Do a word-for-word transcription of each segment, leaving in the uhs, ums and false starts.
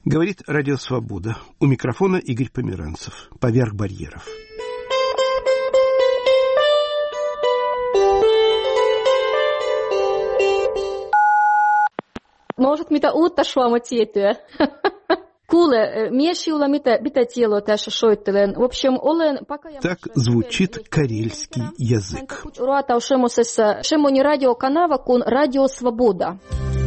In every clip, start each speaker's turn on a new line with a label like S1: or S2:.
S1: Говорит Радио Свобода. У микрофона Игорь Померанцев. Поверх барьеров.
S2: Может, mitä uutta suomea tiettyä? Kuule, miesjulla mitä, mitä tielo tässä soittelen. В общем, olen пока...
S1: Так звучит карельский язык.
S2: Руатау шемосessa шемони радиоканава kun Радио Свобода.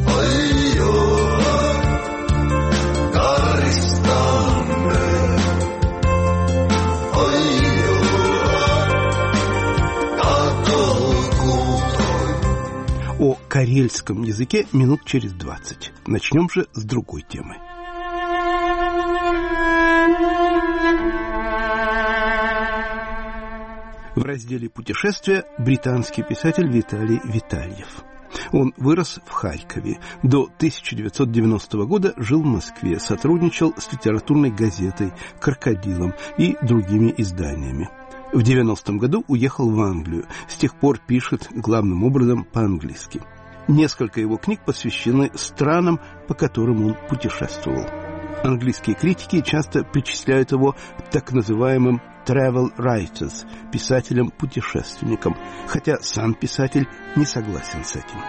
S1: О карельском языке минут через двадцать. Начнем же с другой темы. В разделе «Путешествия» британский писатель Виталий Витальев. Он вырос в Харькове. До тысяча девятьсот девяностого года жил в Москве, сотрудничал с литературной газетой «Крокодилом» и другими изданиями. В девяностом году уехал в Англию. С тех пор пишет главным образом по-английски. Несколько его книг посвящены странам, по которым он путешествовал. Английские критики часто причисляют его к так называемым travel writers, писателям-путешественникам, хотя сам писатель не согласен с этим.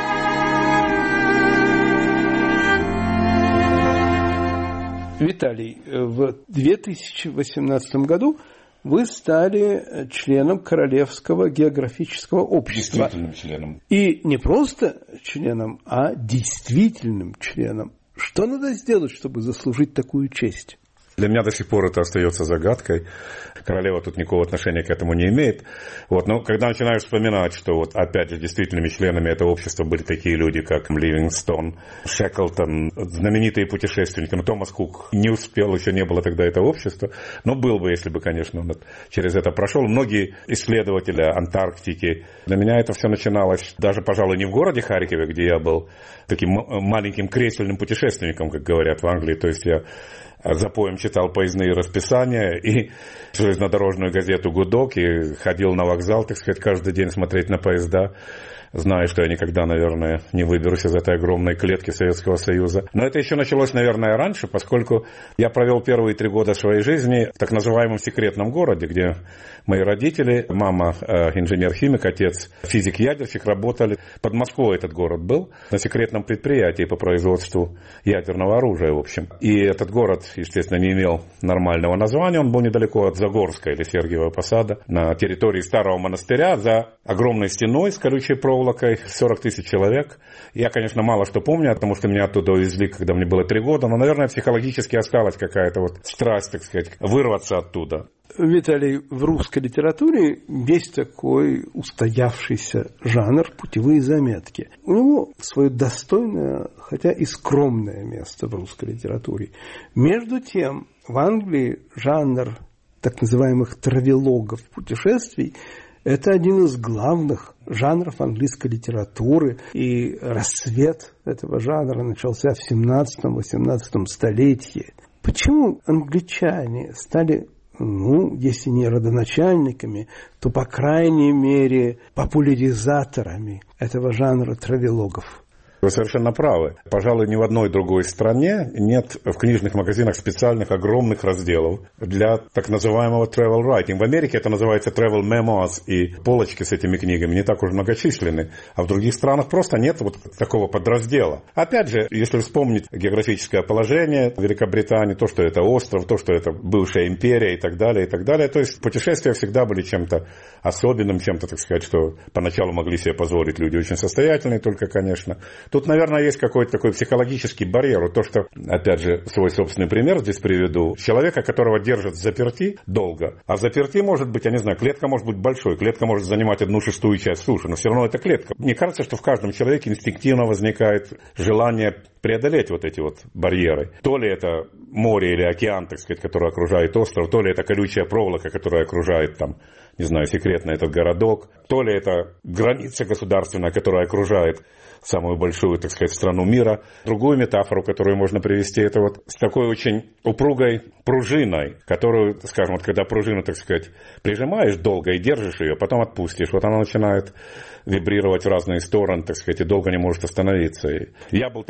S1: Виталий, в две тысячи восемнадцатом году вы стали членом Королевского географического общества.
S3: Действительным членом.
S1: И не просто членом, а действительным членом. Что надо сделать, чтобы заслужить такую честь?
S3: Для меня до сих пор это остается загадкой. Королева тут никакого отношения к этому не имеет. Вот. Но когда начинаешь вспоминать, что вот опять же действительными членами этого общества были такие люди, как Ливингстон, Шеклтон, знаменитые путешественники. Но Томас Кук не успел, еще не было тогда этого общества. Но был бы, если бы, конечно, он через это прошел. Многие исследователи Антарктики. Для меня это все начиналось даже, пожалуй, не в городе Харькове, где я был таким маленьким кресельным путешественником, как говорят в Англии. То есть я за поем читал поездные расписания и железнодорожную газету «Гудок» и ходил на вокзал, так сказать, каждый день смотреть на поезда, зная, что я никогда, наверное, не выберусь из этой огромной клетки Советского Союза. Но это еще началось, наверное, раньше, поскольку я провел первые три года своей жизни в так называемом секретном городе, где мои родители, мама инженер-химик, отец физик-ядерщик, работали. Под Москвой этот город был, на секретном предприятии по производству ядерного оружия, в общем. И этот город, естественно, не имел нормального названия, он был недалеко от Загорска или Сергиева Посада, на территории старого монастыря, за огромной стеной с колючей проволокой, сорок тысяч человек. Я, конечно, мало что помню, потому что меня оттуда увезли, когда мне было три года, но, наверное, психологически осталась какая-то вот страсть, так сказать, вырваться оттуда.
S1: Виталий, в русской литературе есть такой устоявшийся жанр «путевые заметки». У него свое достойное, хотя и скромное место в русской литературе. Между тем, в Англии жанр так называемых травелогов путешествий – это один из главных жанров английской литературы, и расцвет этого жанра начался в семнадцатом-восемнадцатом столетии. Почему англичане стали, ну, если не родоначальниками, то, по крайней мере, популяризаторами этого жанра травелогов?
S3: Вы совершенно правы. Пожалуй, ни в одной другой стране нет в книжных магазинах специальных огромных разделов для так называемого travel writing. В Америке это называется travel memoirs, и полочки с этими книгами не так уж многочисленны. А в других странах просто нет вот такого подраздела. Опять же, если вспомнить географическое положение Великобритании, то, что это остров, то, что это бывшая империя и так далее, и так далее. То есть путешествия всегда были чем-то особенным, чем-то, так сказать, что поначалу могли себе позволить люди очень состоятельные только, конечно. Тут, наверное, есть какой-то такой психологический барьер. То, что, опять же, свой собственный пример здесь приведу. Человека, которого держат в заперти долго. А в заперти может быть, я не знаю, клетка может быть большой. Клетка может занимать одну шестую часть суши. Но все равно это клетка. Мне кажется, что в каждом человеке инстинктивно возникает желание преодолеть вот эти вот барьеры. То ли это море или океан, так сказать, который окружает остров, то ли это колючая проволока, которая окружает там, не знаю, секретно этот городок, то ли это граница государственная, которая окружает самую большую, так сказать, страну мира. Другую метафору, которую можно привести, это вот с такой очень упругой пружиной, которую, скажем, вот когда пружину, так сказать, прижимаешь долго и держишь ее, потом отпустишь, вот она начинает вибрировать в разные стороны, так сказать, и долго не может остановиться. И я был такой пружиной.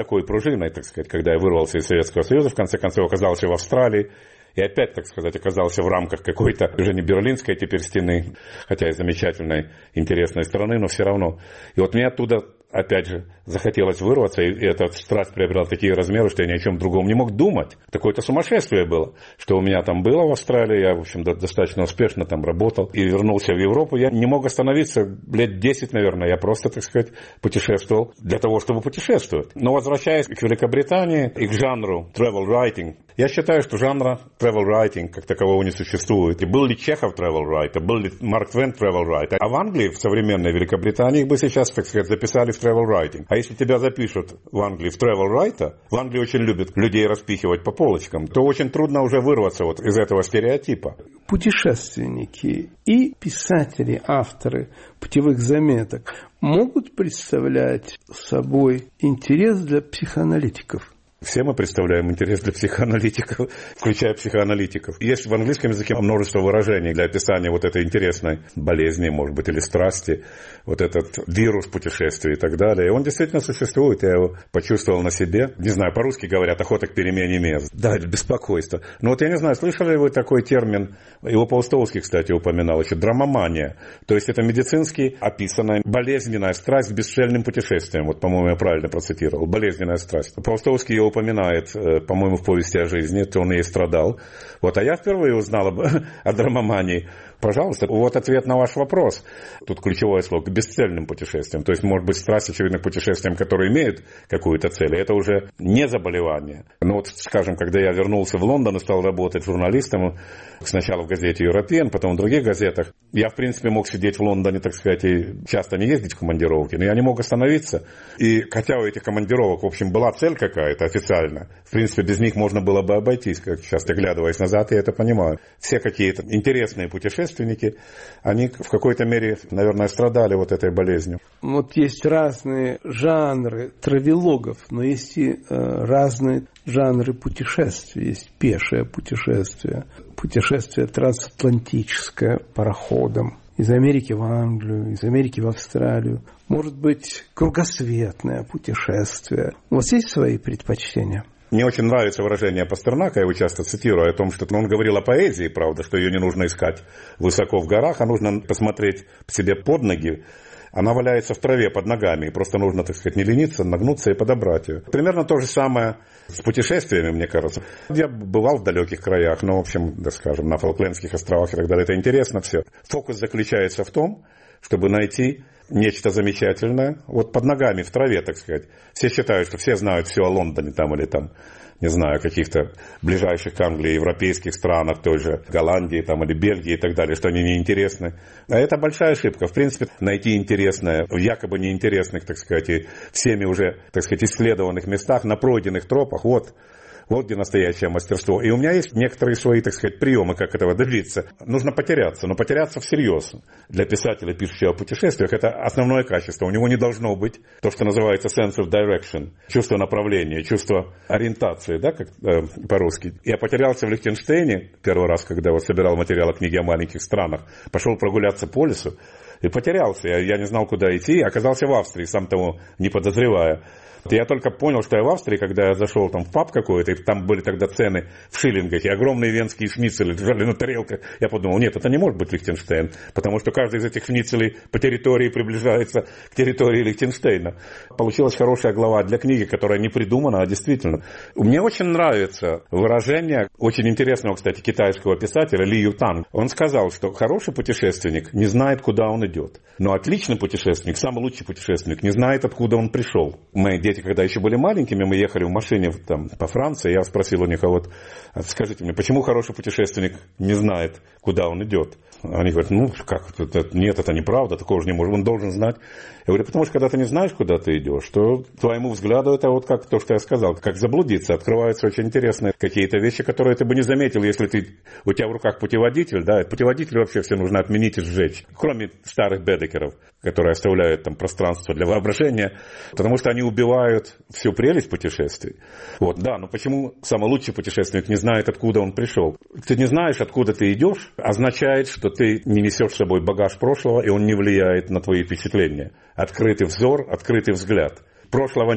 S3: пружиной, так сказать, когда я вырвался из Советского Союза, в конце концов оказался в Австралии, и опять, так сказать, оказался в рамках какой-то уже не берлинской теперь стены, хотя и замечательной, интересной страны, но все равно. И вот мне оттуда, опять же, захотелось вырваться, и эта страсть приобрела такие размеры, что я ни о чем другом не мог думать. Такое-то сумасшествие было, что у меня там было в Австралии, я, в общем, достаточно успешно там работал, и вернулся в Европу. Я не мог остановиться, лет десять, наверное, я просто, так сказать, путешествовал для того, чтобы путешествовать. Но возвращаясь к Великобритании и к жанру travel writing, я считаю, что жанра travel writing как такового не существует. И был ли Чехов travel writer, был ли Марк Твен travel writer, а в Англии, в современной Великобритании, их бы сейчас, так сказать, записали в travel writing. А если тебя запишут в Англии в travel writer, в Англии очень любят людей распихивать по полочкам, то очень трудно уже вырваться вот из этого стереотипа.
S1: Путешественники и писатели, авторы путевых заметок могут представлять собой интерес для психоаналитиков.
S3: Все мы представляем интерес для психоаналитиков, включая психоаналитиков. Есть в английском языке множество выражений для описания вот этой интересной болезни, может быть, или страсти, вот этот вирус путешествий и так далее. И он действительно существует, я его почувствовал на себе. Не знаю, по-русски говорят охота к перемене мест. Да, это беспокойство. Но вот я не знаю, слышали ли вы такой термин, его Паустовский, кстати, упоминал еще, драмомания. То есть это медицински описанная болезненная страсть к бесцельным путешествиям. Вот, по-моему, я правильно процитировал. Болезненная страсть. Паустовский ее упоминает, по-моему, в повести о жизни, то он ей страдал. Вот, а я впервые узнал об, о драмомании. Пожалуйста, вот ответ на ваш вопрос. Тут ключевое слово к бесцельным путешествиям. То есть, может быть, страсть, очевидно, к путешествиям, которые имеют какую-то цель. Это уже не заболевание. Но вот, скажем, когда я вернулся в Лондон и стал работать журналистом, сначала в газете «European», потом в других газетах, я, в принципе, мог сидеть в Лондоне, так сказать, и часто не ездить в командировки, но я не мог остановиться. И хотя у этих командировок, в общем, была цель какая-то официально, в принципе, без них можно было бы обойтись, как сейчас, оглядываясь назад, я это понимаю. Все какие-то интересные путешественники, они в какой-то мере, наверное, страдали вот этой болезнью.
S1: Вот есть разные жанры травелогов, но есть и э, разные жанры путешествий. Есть пешее путешествие, путешествие трансатлантическое пароходом из Америки в Англию, из Америки в Австралию. Может быть, кругосветное путешествие. У вас есть свои предпочтения?
S3: Мне очень нравится выражение Пастернака, я его часто цитирую, о том, что он говорил о поэзии, правда, что ее не нужно искать высоко в горах, а нужно посмотреть себе под ноги. Она валяется в траве под ногами, и просто нужно, так сказать, не лениться, нагнуться и подобрать ее. Примерно то же самое с путешествиями, мне кажется. Я бывал в далеких краях, но, в общем, да, скажем, на Фолклендских островах и так далее. Это интересно все. Фокус заключается в том, чтобы найти нечто замечательное, вот под ногами, в траве, так сказать. Все считают, что все знают все о Лондоне там или там, не знаю, каких-то ближайших к Англии европейских странах, той же Голландии там, или Бельгии и так далее, что они неинтересны. А это большая ошибка. В принципе, найти интересное в якобы неинтересных, так сказать, и всеми уже, так сказать, исследованных местах, на пройденных тропах, вот, вот где настоящее мастерство. И у меня есть некоторые свои, так сказать, приемы, как этого добиться. Нужно потеряться, но потеряться всерьез. Для писателя, пишущего о путешествиях, это основное качество. У него не должно быть то, что называется sense of direction, чувство направления, чувство ориентации, да, как э, по-русски. Я потерялся в Лихтенштейне первый раз, когда вот собирал материалы книги о маленьких странах. Пошел прогуляться по лесу и потерялся. Я, я не знал, куда идти, оказался в Австрии, сам того не подозревая. Я только понял, что я в Австрии, когда я зашел там в паб какой-то, и там были тогда цены в шиллингах, и огромные венские шницели лежали на тарелках. Я подумал, нет, это не может быть Лихтенштейн, потому что каждый из этих шницелей по территории приближается к территории Лихтенштейна. Получилась хорошая глава для книги, которая не придумана, а действительно. Мне очень нравится выражение очень интересного, кстати, китайского писателя Ли Ютан. Он сказал, что хороший путешественник не знает, куда он идет, но отличный путешественник, самый лучший путешественник, не знает, откуда он пришел. Мои дети, когда еще были маленькими, мы ехали в машине там, по Франции, я спросил у них, а вот скажите мне, почему хороший путешественник не знает, куда он идет? Они говорят, ну, как, это, нет, это неправда, такого же не может, он должен знать. Я говорю, потому что когда ты не знаешь, куда ты идешь, то твоему взгляду это вот как то, что я сказал, как заблудиться, открываются очень интересные какие-то вещи, которые ты бы не заметил, если ты, у тебя в руках путеводитель, да, путеводитель вообще все нужно отменить и сжечь, кроме старых бедекеров, которые оставляют там пространство для воображения, потому что они убивают всю прелесть путешествий. Вот, да, но почему самый лучший путешественник не знает, откуда он пришел? Ты не знаешь, откуда ты идешь, означает, что ты не несешь с собой багаж прошлого, и он не влияет на твои впечатления. Открытый взор, открытый взгляд. Прошлого нет,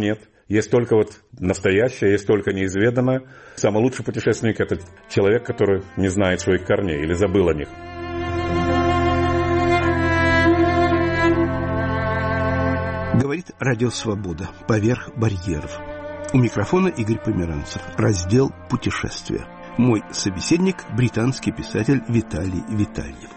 S3: есть только вот настоящее, есть только неизведанное. Самый лучший путешественник – это человек, который не знает своих корней или забыл о них.
S1: Говорит Радио Свобода. Поверх барьеров. У микрофона Игорь Померанцев. Раздел «Путешествия». Мой собеседник – британский писатель Виталий Витальев.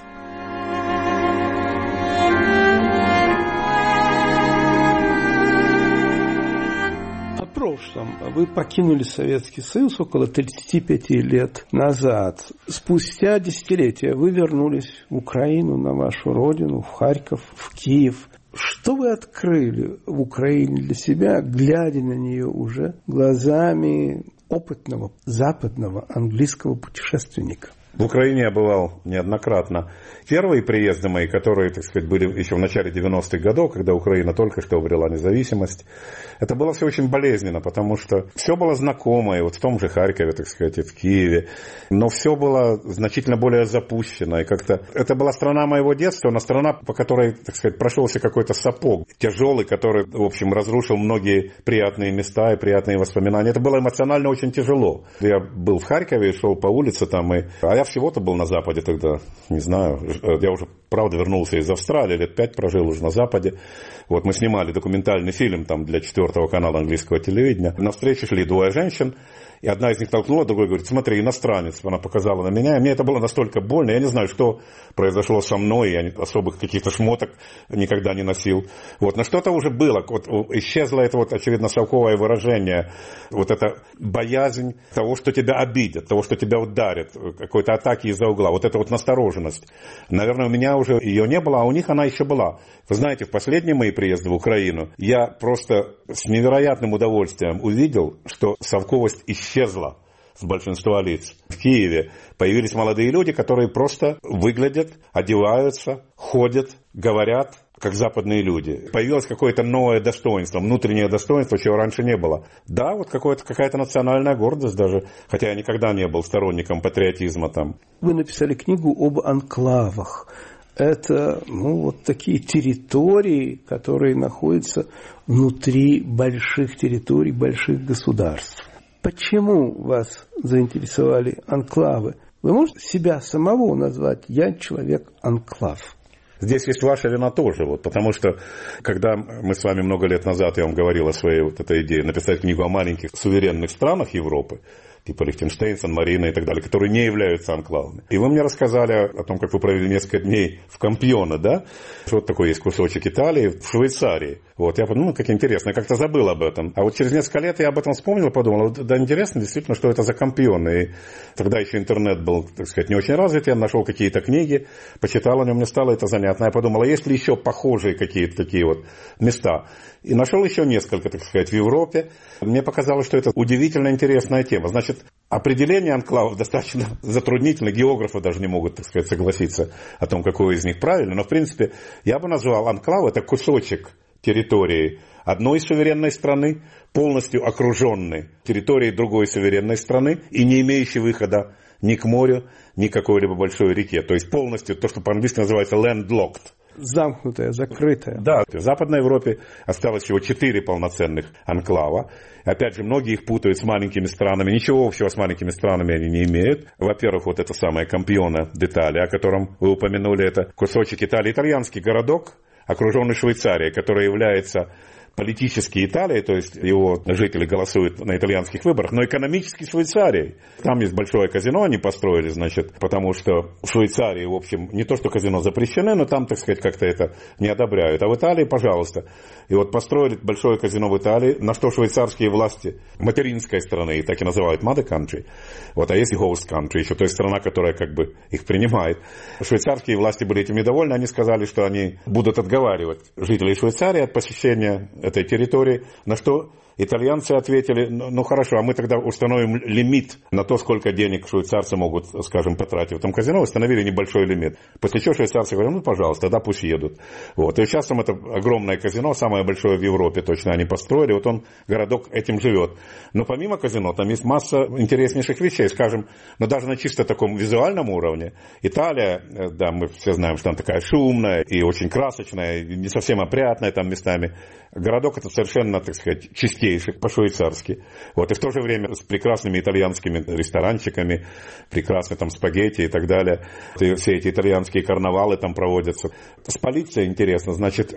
S1: О прошлом. Вы покинули Советский Союз около тридцати пяти лет назад. Спустя десятилетия вы вернулись в Украину, на вашу родину, в Харьков, в Киев. Что вы открыли в Украине для себя, глядя на нее уже глазами опытного западного английского путешественника?
S3: В Украине я бывал неоднократно. Первые приезды мои, которые, так сказать, были еще в начале девяностых годов, когда Украина только что обрела независимость, это было все очень болезненно, потому что все было знакомое, вот в том же Харькове, так сказать, и в Киеве, но все было значительно более запущено. И как-то это была страна моего детства, но страна, по которой, так сказать, прошелся какой-то сапог тяжелый, который, в общем, разрушил многие приятные места и приятные воспоминания. Это было эмоционально очень тяжело. Я был в Харькове и шел по улице там, и... а я всего-то был на Западе тогда, не знаю, я уже, правда, вернулся из Австралии, лет пять прожил уже на Западе. Вот мы снимали документальный фильм там для четвертого канала английского телевидения. На встрече шли двое женщин, и одна из них толкнула, другой говорит: смотри, иностранец. Она показала на меня, и мне это было настолько больно, я не знаю, что произошло со мной, я особых каких-то шмоток никогда не носил. Вот, но что-то уже было, вот, исчезло это, вот, очевидно, совковое выражение, вот эта боязнь того, что тебя обидят, того, что тебя ударят, какой-то атаки из-за угла, вот эта вот настороженность. Наверное, у меня уже ее не было, а у них она еще была. Вы знаете, в последние мои приезды в Украину я просто с невероятным удовольствием увидел, что совковость исчезла с большинства лиц. В Киеве появились молодые люди, которые просто выглядят, одеваются, ходят, говорят, как западные люди. Появилось какое-то новое достоинство, внутреннее достоинство, чего раньше не было. Да, вот какая-то национальная гордость даже, хотя я никогда не был сторонником патриотизма там.
S1: Вы написали книгу об анклавах. Это, ну, вот такие территории, которые находятся внутри больших территорий, больших государств. Почему вас заинтересовали анклавы? Вы можете себя самого назвать «я человек-анклав»?
S3: Здесь есть ваша вина тоже, вот, потому что, когда мы с вами много лет назад, я вам говорил о своей вот этой идее написать книгу о маленьких суверенных странах Европы, типа Лихтенштейн, Сан-Марино и так далее, которые не являются анклавами. И вы мне рассказали о том, как вы провели несколько дней в Кампьоне, да? Что вот такой есть кусочек Италии в Швейцарии. Вот, я подумал, ну, как интересно, я как-то забыл об этом. А вот через несколько лет я об этом вспомнил, подумал, да, интересно действительно, что это за Кампьон. И тогда еще интернет был, так сказать, не очень развит, я нашел какие-то книги, почитал о нем, мне стало это занятно. Я подумал, а есть ли еще похожие какие-то такие вот места? И нашел еще несколько, так сказать, в Европе. Мне показалось, что это удивительно интересная тема. Значит, определение анклавов достаточно затруднительно, географы даже не могут, так сказать, согласиться о том, какое из них правильно. Но, в принципе, я бы назвал анклав — это кусочек территории одной суверенной страны, полностью окруженной территорией другой суверенной страны и не имеющей выхода ни к морю, ни к какой-либо большой реке. То есть полностью то, что по-английски называется landlocked.
S1: Замкнутая, закрытая.
S3: Да, в Западной Европе осталось всего четыре полноценных анклава. Опять же, многие их путают с маленькими странами. Ничего общего с маленькими странами они не имеют. Во-первых, вот это самое Кампьоне d'Italia, о котором вы упомянули, это кусочек Италии, итальянский городок, окруженный Швейцарией, который является политически Италией, то есть его жители голосуют на итальянских выборах, но экономически Швейцарией. Там есть большое казино, они построили, значит, потому что в Швейцарии, в общем, не то, что казино запрещено, но там, так сказать, как-то это не одобряют. А в Италии, пожалуйста. И вот построили большое казино в Италии, на что швейцарские власти материнской страны, и так и называют mother country, вот, а есть и host country, еще, то есть страна, которая как бы их принимает. Швейцарские власти были этим недовольны, они сказали, что они будут отговаривать жителей Швейцарии от посещения этой территории, на что итальянцы ответили: ну, ну хорошо, а мы тогда установим лимит на то, сколько денег швейцарцы могут, скажем, потратить в этом казино, установили небольшой лимит. После чего швейцарцы говорят: ну пожалуйста, тогда пусть едут. Вот. И сейчас там это огромное казино, самое большое в Европе точно они построили, вот он, городок, этим живет. Но помимо казино там есть масса интереснейших вещей, скажем, но даже на чисто таком визуальном уровне. Италия, да, мы все знаем, что она такая шумная и очень красочная, и не совсем опрятная там местами. Городок это совершенно, так сказать, чистый чистейших, по-швейцарски. Вот, и в то же время с прекрасными итальянскими ресторанчиками, прекрасные там спагетти и так далее. И все эти итальянские карнавалы там проводятся. С полицией интересно, значит,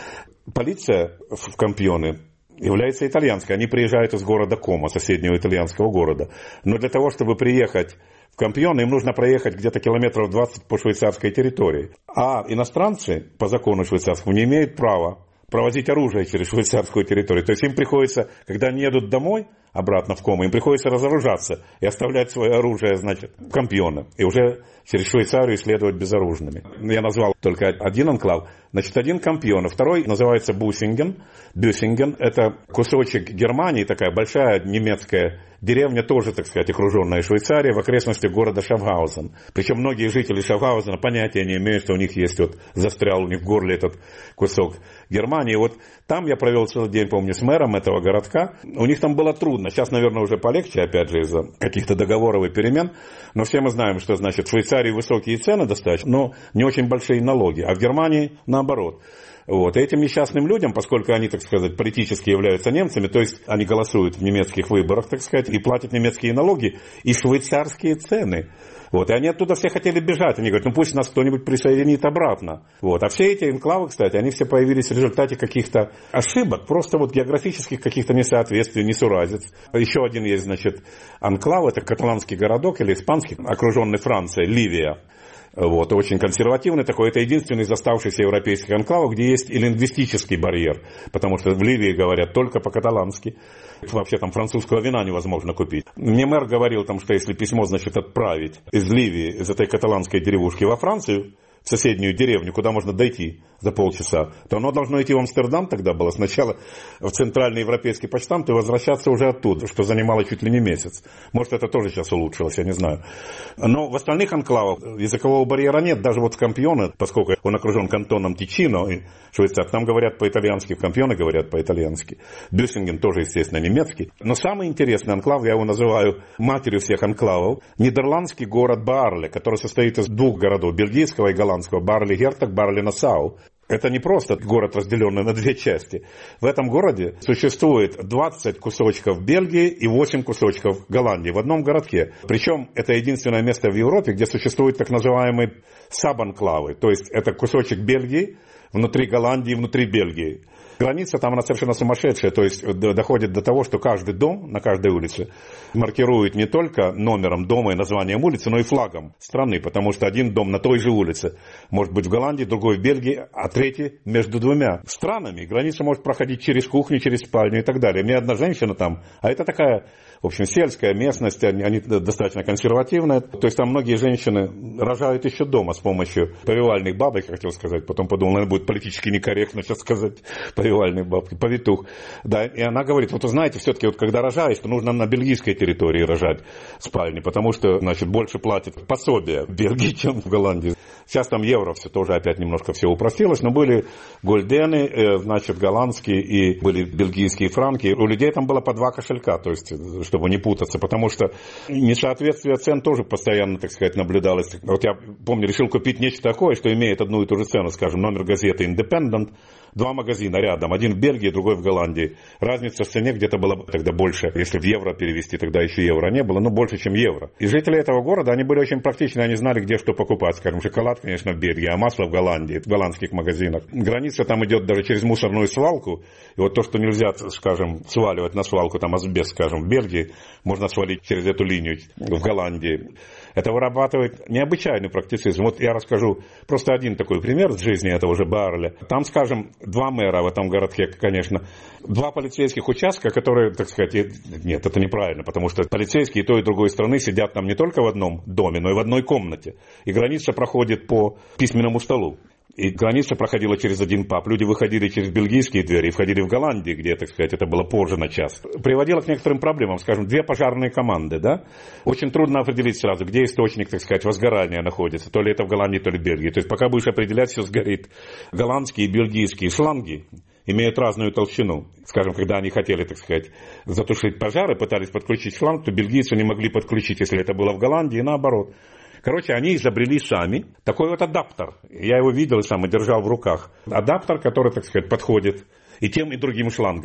S3: полиция в Кампьоне является итальянской. Они приезжают из города Комо, соседнего итальянского города. Но для того, чтобы приехать в Кампьоне, им нужно проехать где-то километров двадцать по швейцарской территории. А иностранцы по закону швейцарскому не имеют права провозить оружие через швейцарскую территорию. То есть им приходится, когда они едут домой, обратно в Комо, им приходится разоружаться и оставлять свое оружие, значит, в Кампьоне. И уже через Швейцарию следовать безоружными. Я назвал только один анклав. Значит, один Кампьоне, второй называется Бюссинген. Бюссинген – это кусочек Германии, такая большая немецкая деревня, тоже, так сказать, окруженная Швейцарией, в окрестностях города Шафгаузен. Причем многие жители Шафгаузена понятия не имеют, что у них есть вот, застрял у них в горле этот кусок Германии. Вот там я провел целый день, помню, с мэром этого городка. У них там было трудно. Сейчас, наверное, уже полегче, опять же, из-за каких-то договоров и перемен. Но все мы знаем, что, значит, в Швейцарии высокие цены достаточно, но не очень большие налоги. А в Германии наоборот. Вот. И этим несчастным людям, поскольку они, так сказать, политически являются немцами, то есть они голосуют в немецких выборах, так сказать, и платят немецкие налоги и швейцарские цены. Вот. И они оттуда все хотели бежать. Они говорят, ну пусть нас кто-нибудь присоединит обратно. Вот. А все эти энклавы, кстати, они все появились в результате каких-то ошибок, просто вот географических каких-то несоответствий, несуразиц. Еще один есть, значит, анклав, это каталанский городок или испанский, окруженный Францией, Ливия. Вот, очень консервативный такой. Это единственный из оставшихся европейских анклавов, где есть и лингвистический барьер. Потому что в Ливии говорят только по-каталански. Вообще там французского вина невозможно купить. Мне мэр говорил, там, что если письмо, значит, отправить из Ливии, из этой каталанской деревушки во Францию, в соседнюю деревню, куда можно дойти за полчаса, то оно должно идти в Амстердам тогда было, сначала в центральный европейский почтамт и возвращаться уже оттуда, что занимало чуть ли не месяц. Может, это тоже сейчас улучшилось, я не знаю. Но в остальных анклавах языкового барьера нет, даже вот в Кампьоне, поскольку он окружен кантоном Тичино, и Швейцар, там говорят по-итальянски, в Кампьоне говорят по-итальянски. Бюссинген тоже, естественно, немецкий. Но самый интересный анклав, я его называю матерью всех анклавов, нидерландский город Баарле, который состоит из двух городов, бельгийского и голландского. Баарли-Гертог, Баарли-Нассау. Это не просто город, разделенный на две части. В этом городе существует двадцать кусочков Бельгии и восемь кусочков Голландии в одном городке. Причем это единственное место в Европе, где существуют так называемые сабанклавы. То есть это кусочек Бельгии внутри Голландии, внутри Бельгии. Граница там, она совершенно сумасшедшая, то есть доходит до того, что каждый дом на каждой улице маркирует не только номером дома и названием улицы, но и флагом страны, потому что один дом на той же улице может быть в Голландии, другой в Бельгии, а третий между двумя странами. Граница может проходить через кухню, через спальню и так далее. Мне одна женщина там, а это такая, в общем, сельская местность, они, они достаточно консервативные, то есть там многие женщины рожают еще дома с помощью повивальных бабок, хотел сказать, потом подумал, наверное, будет политически некорректно сейчас сказать, повивальной бабки, повитух. Да, и она говорит, вот вы знаете, все-таки вот когда рожаешь, то нужно на бельгийской территории рожать спальни, потому что, значит, больше платят пособия в Бельгии, чем в Голландии. Сейчас там евро все тоже опять немножко все упростилось, но были гульдены, значит, голландские и были бельгийские франки. У людей там было по два кошелька, то есть, чтобы не путаться, потому что несоответствие цен тоже постоянно, так сказать, наблюдалось. Вот я помню, решил купить нечто такое, что имеет одну и ту же цену, скажем, номер газеты Independent, два магазина рядом, один в Бельгии, другой в Голландии. Разница в цене где-то была тогда больше, если в евро перевести, тогда еще евро не было, но больше, чем евро. И жители этого города, они были очень практичны, они знали, где что покупать. Скажем, шоколад, конечно, в Бельгии, а масло в Голландии, в голландских магазинах. Граница там идет даже через мусорную свалку. И вот то, что нельзя, скажем, сваливать на свалку, там асбест, скажем, в Бельгии, можно свалить через эту линию в Голландии. Это вырабатывает необычайный практицизм. Вот я расскажу просто один такой пример из жизни этого же Баарля. Там, скажем, два мэра в этом городке, конечно, два полицейских участка, которые, так сказать, нет, это неправильно, потому что полицейские и той, и другой страны сидят там не только в одном доме, но и в одной комнате. И граница проходит по письменному столу. И граница проходила через один паб. Люди выходили через бельгийские двери и входили в Голландию, где, так сказать, это было позже на час. Приводило к некоторым проблемам. Скажем, две пожарные команды, да? Очень трудно определить сразу, где источник, так сказать, возгорания находится. То ли это в Голландии, то ли в Бельгии. То есть пока будешь определять, все сгорит. Голландские и бельгийские шланги имеют разную толщину. Скажем, когда они хотели, так сказать, затушить пожары, пытались подключить шланг, то бельгийцы не могли подключить, если это было в Голландии, и наоборот. Короче, они изобрели сами такой вот адаптер. Я его видел и сам и держал в руках. Адаптер, который, так сказать, подходит и тем, и другим шлангам.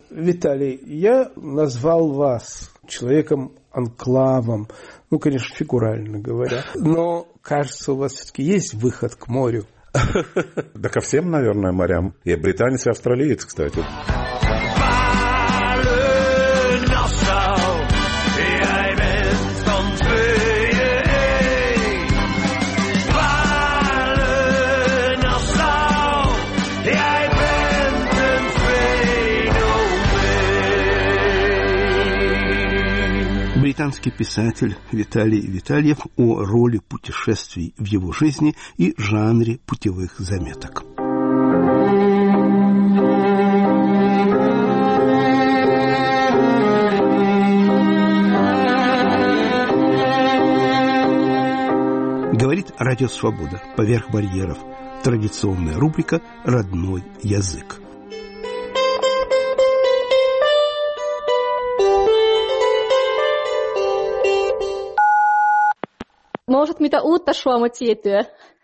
S1: Виталий, я назвал вас человеком-анклавом, ну, конечно, фигурально говоря, но, кажется, у вас все-таки есть выход к морю.
S3: Да ко всем, наверное, морям. Я британец и австралиец, кстати.
S1: Британский писатель Виталий Витальев о роли путешествий в его жизни и жанре путевых заметок. Говорит Радио Свобода. Поверх барьеров. Традиционная рубрика «Родной язык».
S2: Может, mitä uutta suomea tiettyä?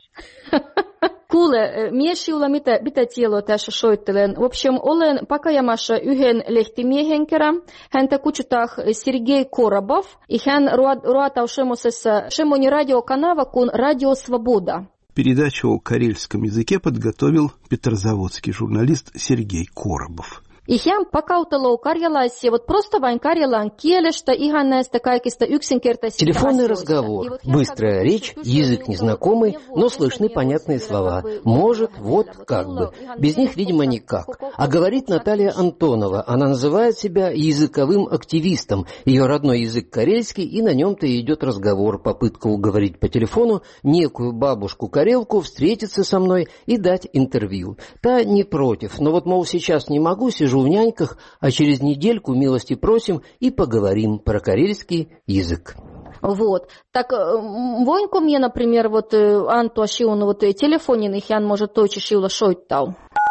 S2: Kuule, mies sinulla mitä, mitä tietoa tässä soittelen. В общем, olen pakajamassa yhden lehtimiehen kerran. Häntä kutsutaan Sergei Korobov. Ja hän ruotaa semmoinen radiokanava kuin Radio Svoboda.
S1: Передачу о карельском языке подготовил петрозаводский журналист Сергей Коробов.
S2: Ja hän pakautelee karjalaisia, вот просто vain karjalan kielestä, ihan näistä kaikista yksinkertaisista
S4: Телефонный разговор, быстрая речь, язык незнакомый, но слышны понятные слова. Может, вот, как бы. Без них, видимо, никак. А говорит Наталья Антонова. Она называет себя языковым активистом. Ее родной язык карельский, и на нем-то и идет разговор, попытка уговорить по телефону некую бабушку-карелку встретиться со мной и дать интервью. Та не против, но вот, мол, сейчас не могу, сижу в няньках, а через недельку милости просим и поговорим про карельский язык.
S2: Вот. Так, Вонько мне, например, вот Анту Ашиуну, вот телефонин, их ян может точно шила шойтал.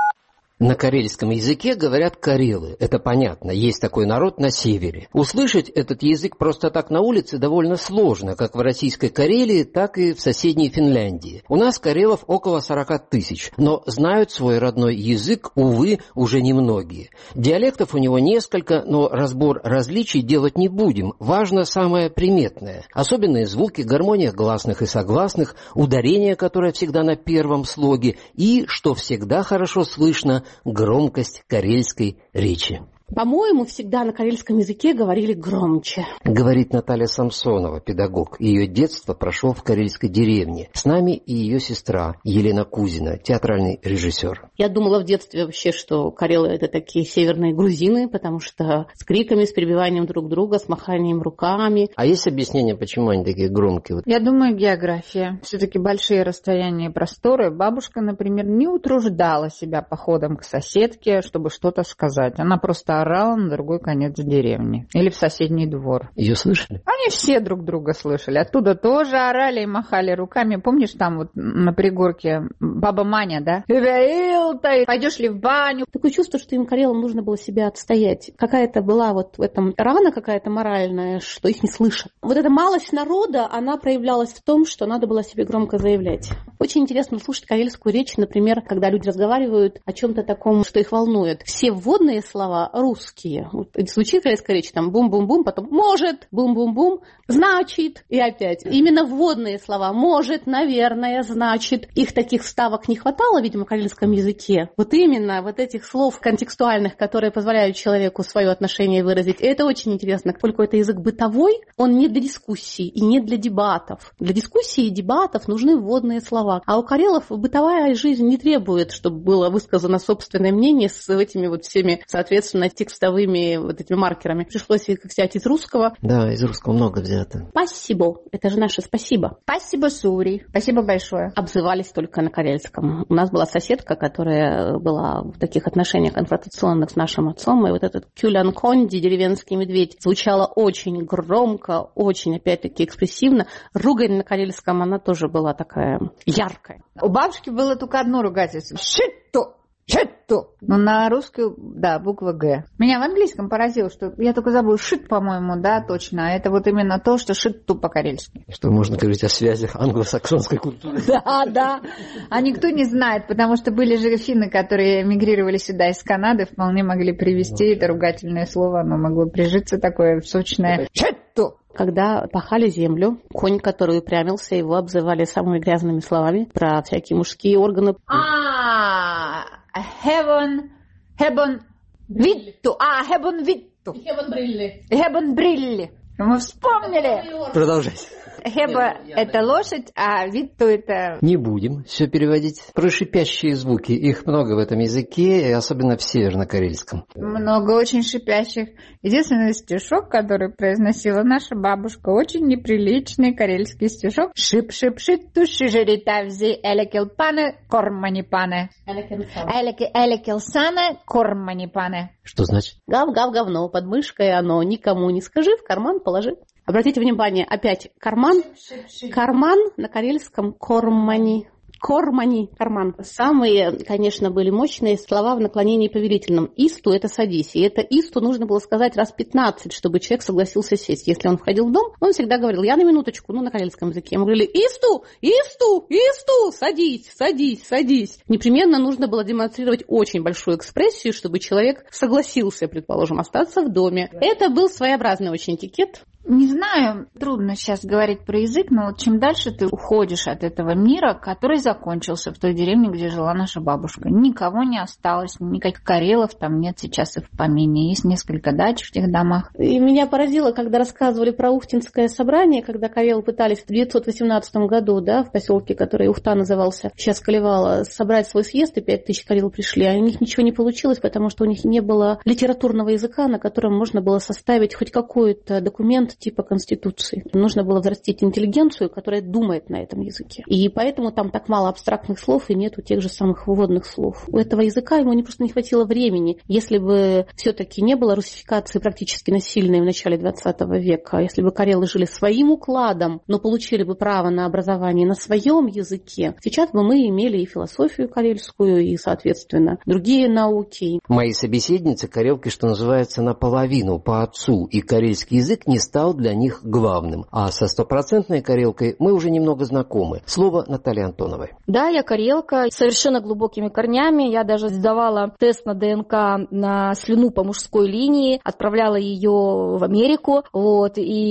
S4: На карельском языке говорят карелы, это понятно, есть такой народ на севере. Услышать этот язык просто так на улице довольно сложно, как в российской Карелии, так и в соседней Финляндии. У нас карелов около сорока тысяч, но знают свой родной язык, увы, уже немногие. Диалектов у него несколько, но разбор различий делать не будем, важно самое приметное. Особенные звуки, гармония гласных и согласных, ударение, которое всегда на первом слоге, и, что всегда хорошо слышно, громкость карельской речи.
S5: По-моему, всегда на карельском языке говорили громче.
S4: Говорит Наталья Самсонова, педагог. Ее детство прошло в карельской деревне. С нами и ее сестра Елена Кузина, театральный режиссер.
S5: Я думала в детстве вообще, что карелы — это такие северные грузины, потому что с криками, с перебиванием друг друга, с маханием руками.
S4: А есть объяснение, почему они такие громкие?
S6: Я думаю, география. Все-таки большие расстояния и просторы. Бабушка, например, не утруждала себя походом к соседке, чтобы что-то сказать. Она просто орала на другой конец деревни. Или в соседний двор.
S4: Ее слышали?
S6: Они все друг друга слышали. Оттуда тоже орали и махали руками. Помнишь, там вот на пригорке баба Маня, да? Пойдешь ли в баню?
S5: Такое чувство, что им, карелам, нужно было себя отстоять. Какая-то была вот в этом рана какая-то моральная, что их не слышат. Вот эта малость народа, она проявлялась в том, что надо было себе громко заявлять. Очень интересно слушать карельскую речь, например, когда люди разговаривают о чем-то таком, что их волнует. Все вводные слова русские. Вот звучит карельская речь, там бум-бум-бум, потом может, бум-бум-бум, значит, и опять. Именно вводные слова может, наверное, значит. Их таких вставок не хватало, видимо, в карельском языке. Вот именно вот этих слов контекстуальных, которые позволяют человеку свое отношение выразить. И это очень интересно. Поскольку это язык бытовой, он не для дискуссий и не для дебатов. Для дискуссий и дебатов нужны вводные слова. А у карелов бытовая жизнь не требует, чтобы было высказано собственное мнение с этими вот всеми, соответственно, текстовыми вот этими маркерами. Пришлось их взять из русского.
S4: Да, из русского много взято.
S5: Спасибо. Это же наше спасибо.
S6: Спасибо, Сури. Спасибо большое.
S5: Обзывались только на карельском. У нас была соседка, которая была в таких отношениях конфронтационных с нашим отцом. И вот этот кюлян конди, деревенский медведь, звучало очень громко, очень, опять-таки, экспрессивно. Ругань на карельском, она тоже была такая яркая.
S6: У бабушки было только одно ругательство. Шито! Шитту. Ну, на русскую, да, буква Г. Меня в английском поразило, что я только забыла шит, по-моему, да, точно. А это вот именно то, что шитту по-карельски.
S4: Что можно говорить о связях англосаксонской культуры.
S6: Да, да. А никто не знает, потому что были же финны, которые эмигрировали сюда из Канады, вполне могли привезти это ругательное слово, оно могло прижиться такое сочное. Шитту.
S5: Когда пахали землю, конь, который упрямился, его обзывали самыми грязными словами про всякие мужские органы.
S6: А, Хебон, Хебон Витту, а, Хебон Витту.
S2: Хебон Брилли.
S6: Хебон Брилли. Мы вспомнили.
S4: Продолжайте.
S6: Хеба – это лошадь, а Витту – это...
S4: Не будем все переводить. Про шипящие звуки. Их много в этом языке, и особенно в северно-карельском.
S6: Много очень шипящих. Единственный стишок, который произносила наша бабушка, очень неприличный карельский стишок. Шип-шип-шитту шижеритавзи элекелпане корманипане. Элекелсане корманипане.
S4: Что значит?
S5: Гав-гав говно, под мышкой оно, никому не скажи, в карман положи. Обратите внимание, опять карман. Карман на карельском кормани. Кормани, карман. Самые, конечно, были мощные слова в наклонении повелительном. Исту – это садись. И это исту нужно было сказать раз пятнадцать, чтобы человек согласился сесть. Если он входил в дом, он всегда говорил: я на минуточку, ну, на карельском языке. Ему говорили: исту, исту, исту, садись, садись, садись. Непременно нужно было демонстрировать очень большую экспрессию, чтобы человек согласился, предположим, остаться в доме. Это был своеобразный очень этикет.
S6: Не знаю, трудно сейчас говорить про язык, но вот чем дальше ты уходишь от этого мира, который закончился в той деревне, где жила наша бабушка. Никого не осталось, никаких карелов там нет сейчас и в помине. Есть несколько дач в тех домах.
S5: И меня поразило, когда рассказывали про Ухтинское собрание, когда карелы пытались в девятьсот восемнадцатом году, да, в поселке, который Ухта назывался, сейчас Калевала, собрать свой съезд, и пять тысяч карел пришли, а у них ничего не получилось, потому что у них не было литературного языка, на котором можно было составить хоть какой-то документ типа Конституции. Нужно было взрастить интеллигенцию, которая думает на этом языке. И поэтому там так мало абстрактных слов и нету тех же самых вводных слов. У этого языка ему не просто не хватило времени. Если бы все-таки не было русификации практически насильной в начале двадцатого века, если бы карелы жили своим укладом, но получили бы право на образование на своем языке, сейчас бы мы имели и философию карельскую, и, соответственно, другие науки.
S4: Мои собеседницы карелки, что называется, наполовину по отцу, и карельский язык не стал для них главным. А со стопроцентной карелкой мы уже немного знакомы. Слово Натальи Антоновой.
S2: Да, я карелка с совершенно глубокими корнями. Я даже сдавала тест на ДНК на слюну по мужской линии, отправляла ее в Америку. Вот,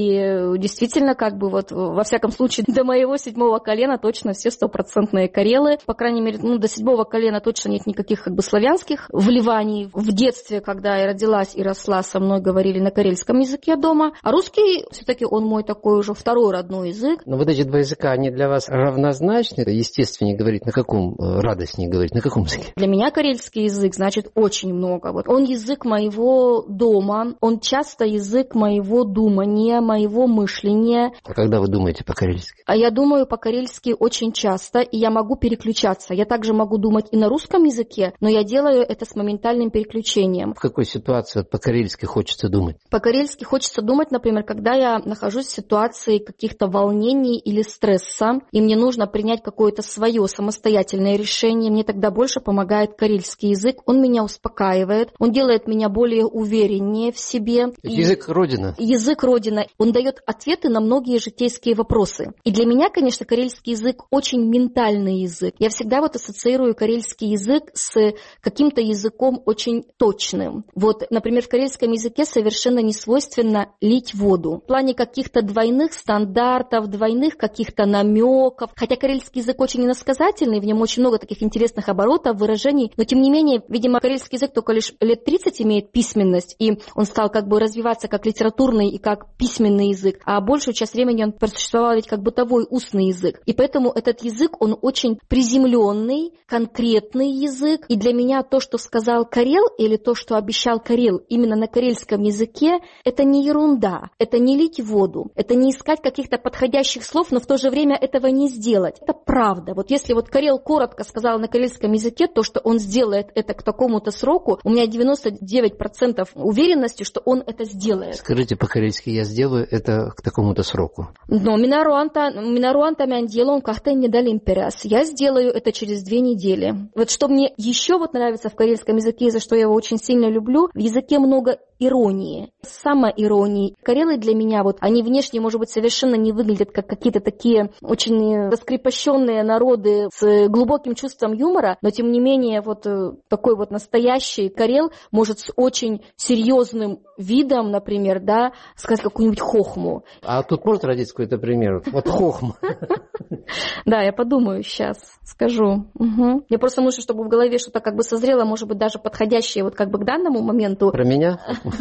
S2: и действительно, как бы вот, во всяком случае, до моего седьмого колена точно все стопроцентные карелы. По крайней мере, ну, до седьмого колена точно нет никаких как бы славянских вливаний. В детстве, когда я родилась и росла, со мной говорили на карельском языке дома, а русский все-таки он мой такой уже второй родной язык.
S4: Но вот эти два языка, они для вас равнозначны? Естественнее говорить на каком, радостнее говорить на каком языке?
S2: Для меня карельский язык значит очень много. Вот он язык моего дома, он часто язык моего думания, моего мышления.
S4: А когда вы думаете по-карельски?
S2: А я думаю по-карельски очень часто, и я могу переключаться. Я также могу думать и на русском языке, но я делаю это с моментальным переключением.
S4: В какой ситуации по-карельски хочется думать?
S2: По-карельски хочется думать, например, когда я нахожусь в ситуации каких-то волнений или стресса, и мне нужно принять какое-то свое самостоятельное решение, мне тогда больше помогает карельский язык. Он меня успокаивает, он делает меня более увереннее в себе.
S4: Язык Родина.
S2: Язык Родина. Он дает ответы на многие житейские вопросы. И для меня, конечно, карельский язык очень ментальный язык. Я всегда вот ассоциирую карельский язык с каким-то языком очень точным. Вот, например, в карельском языке совершенно не свойственно лить воду. В плане каких-то двойных стандартов, двойных каких-то намеков. Хотя карельский язык очень иносказательный, в нем очень много таких интересных оборотов, выражений, но тем не менее, видимо, карельский язык только лишь лет тридцать имеет письменность, и он стал как бы развиваться как литературный и как письменный язык, а большую часть времени он просуществовал ведь как бытовой устный язык. И поэтому этот язык, он очень приземленный, конкретный язык. И для меня то, что сказал карел, или то, что обещал карел именно на карельском языке, это не ерунда. это не лить воду, это не искать каких-то подходящих слов, но в то же время этого не сделать. Это правда. Вот если вот карел коротко сказал на карельском языке то, что он сделает это к такому-то сроку, у меня девяносто девять процентов уверенности, что он это сделает.
S4: Скажите по-карельски, я сделаю это к такому-то сроку.
S2: Но минаруанта, минаруанта мен делом как-то не дали империас. Я сделаю это через две недели. Вот что мне еще вот нравится в карельском языке, за что я его очень сильно люблю, в языке много иронии, самоиронии. Карелы для меня, вот они внешне, может быть, совершенно не выглядят как какие-то такие очень раскрепощенные народы с глубоким чувством юмора, но тем не менее вот такой вот настоящий карел может с очень серьезным видом, например, да, сказать какую-нибудь хохму.
S4: А тут может родиться какой-то пример? Вот хохма.
S2: Да, я подумаю сейчас, скажу. Угу. Мне просто нужно, чтобы в голове что-то как бы созрело, может быть, даже подходящее вот как бы к данному моменту.
S4: Про меня?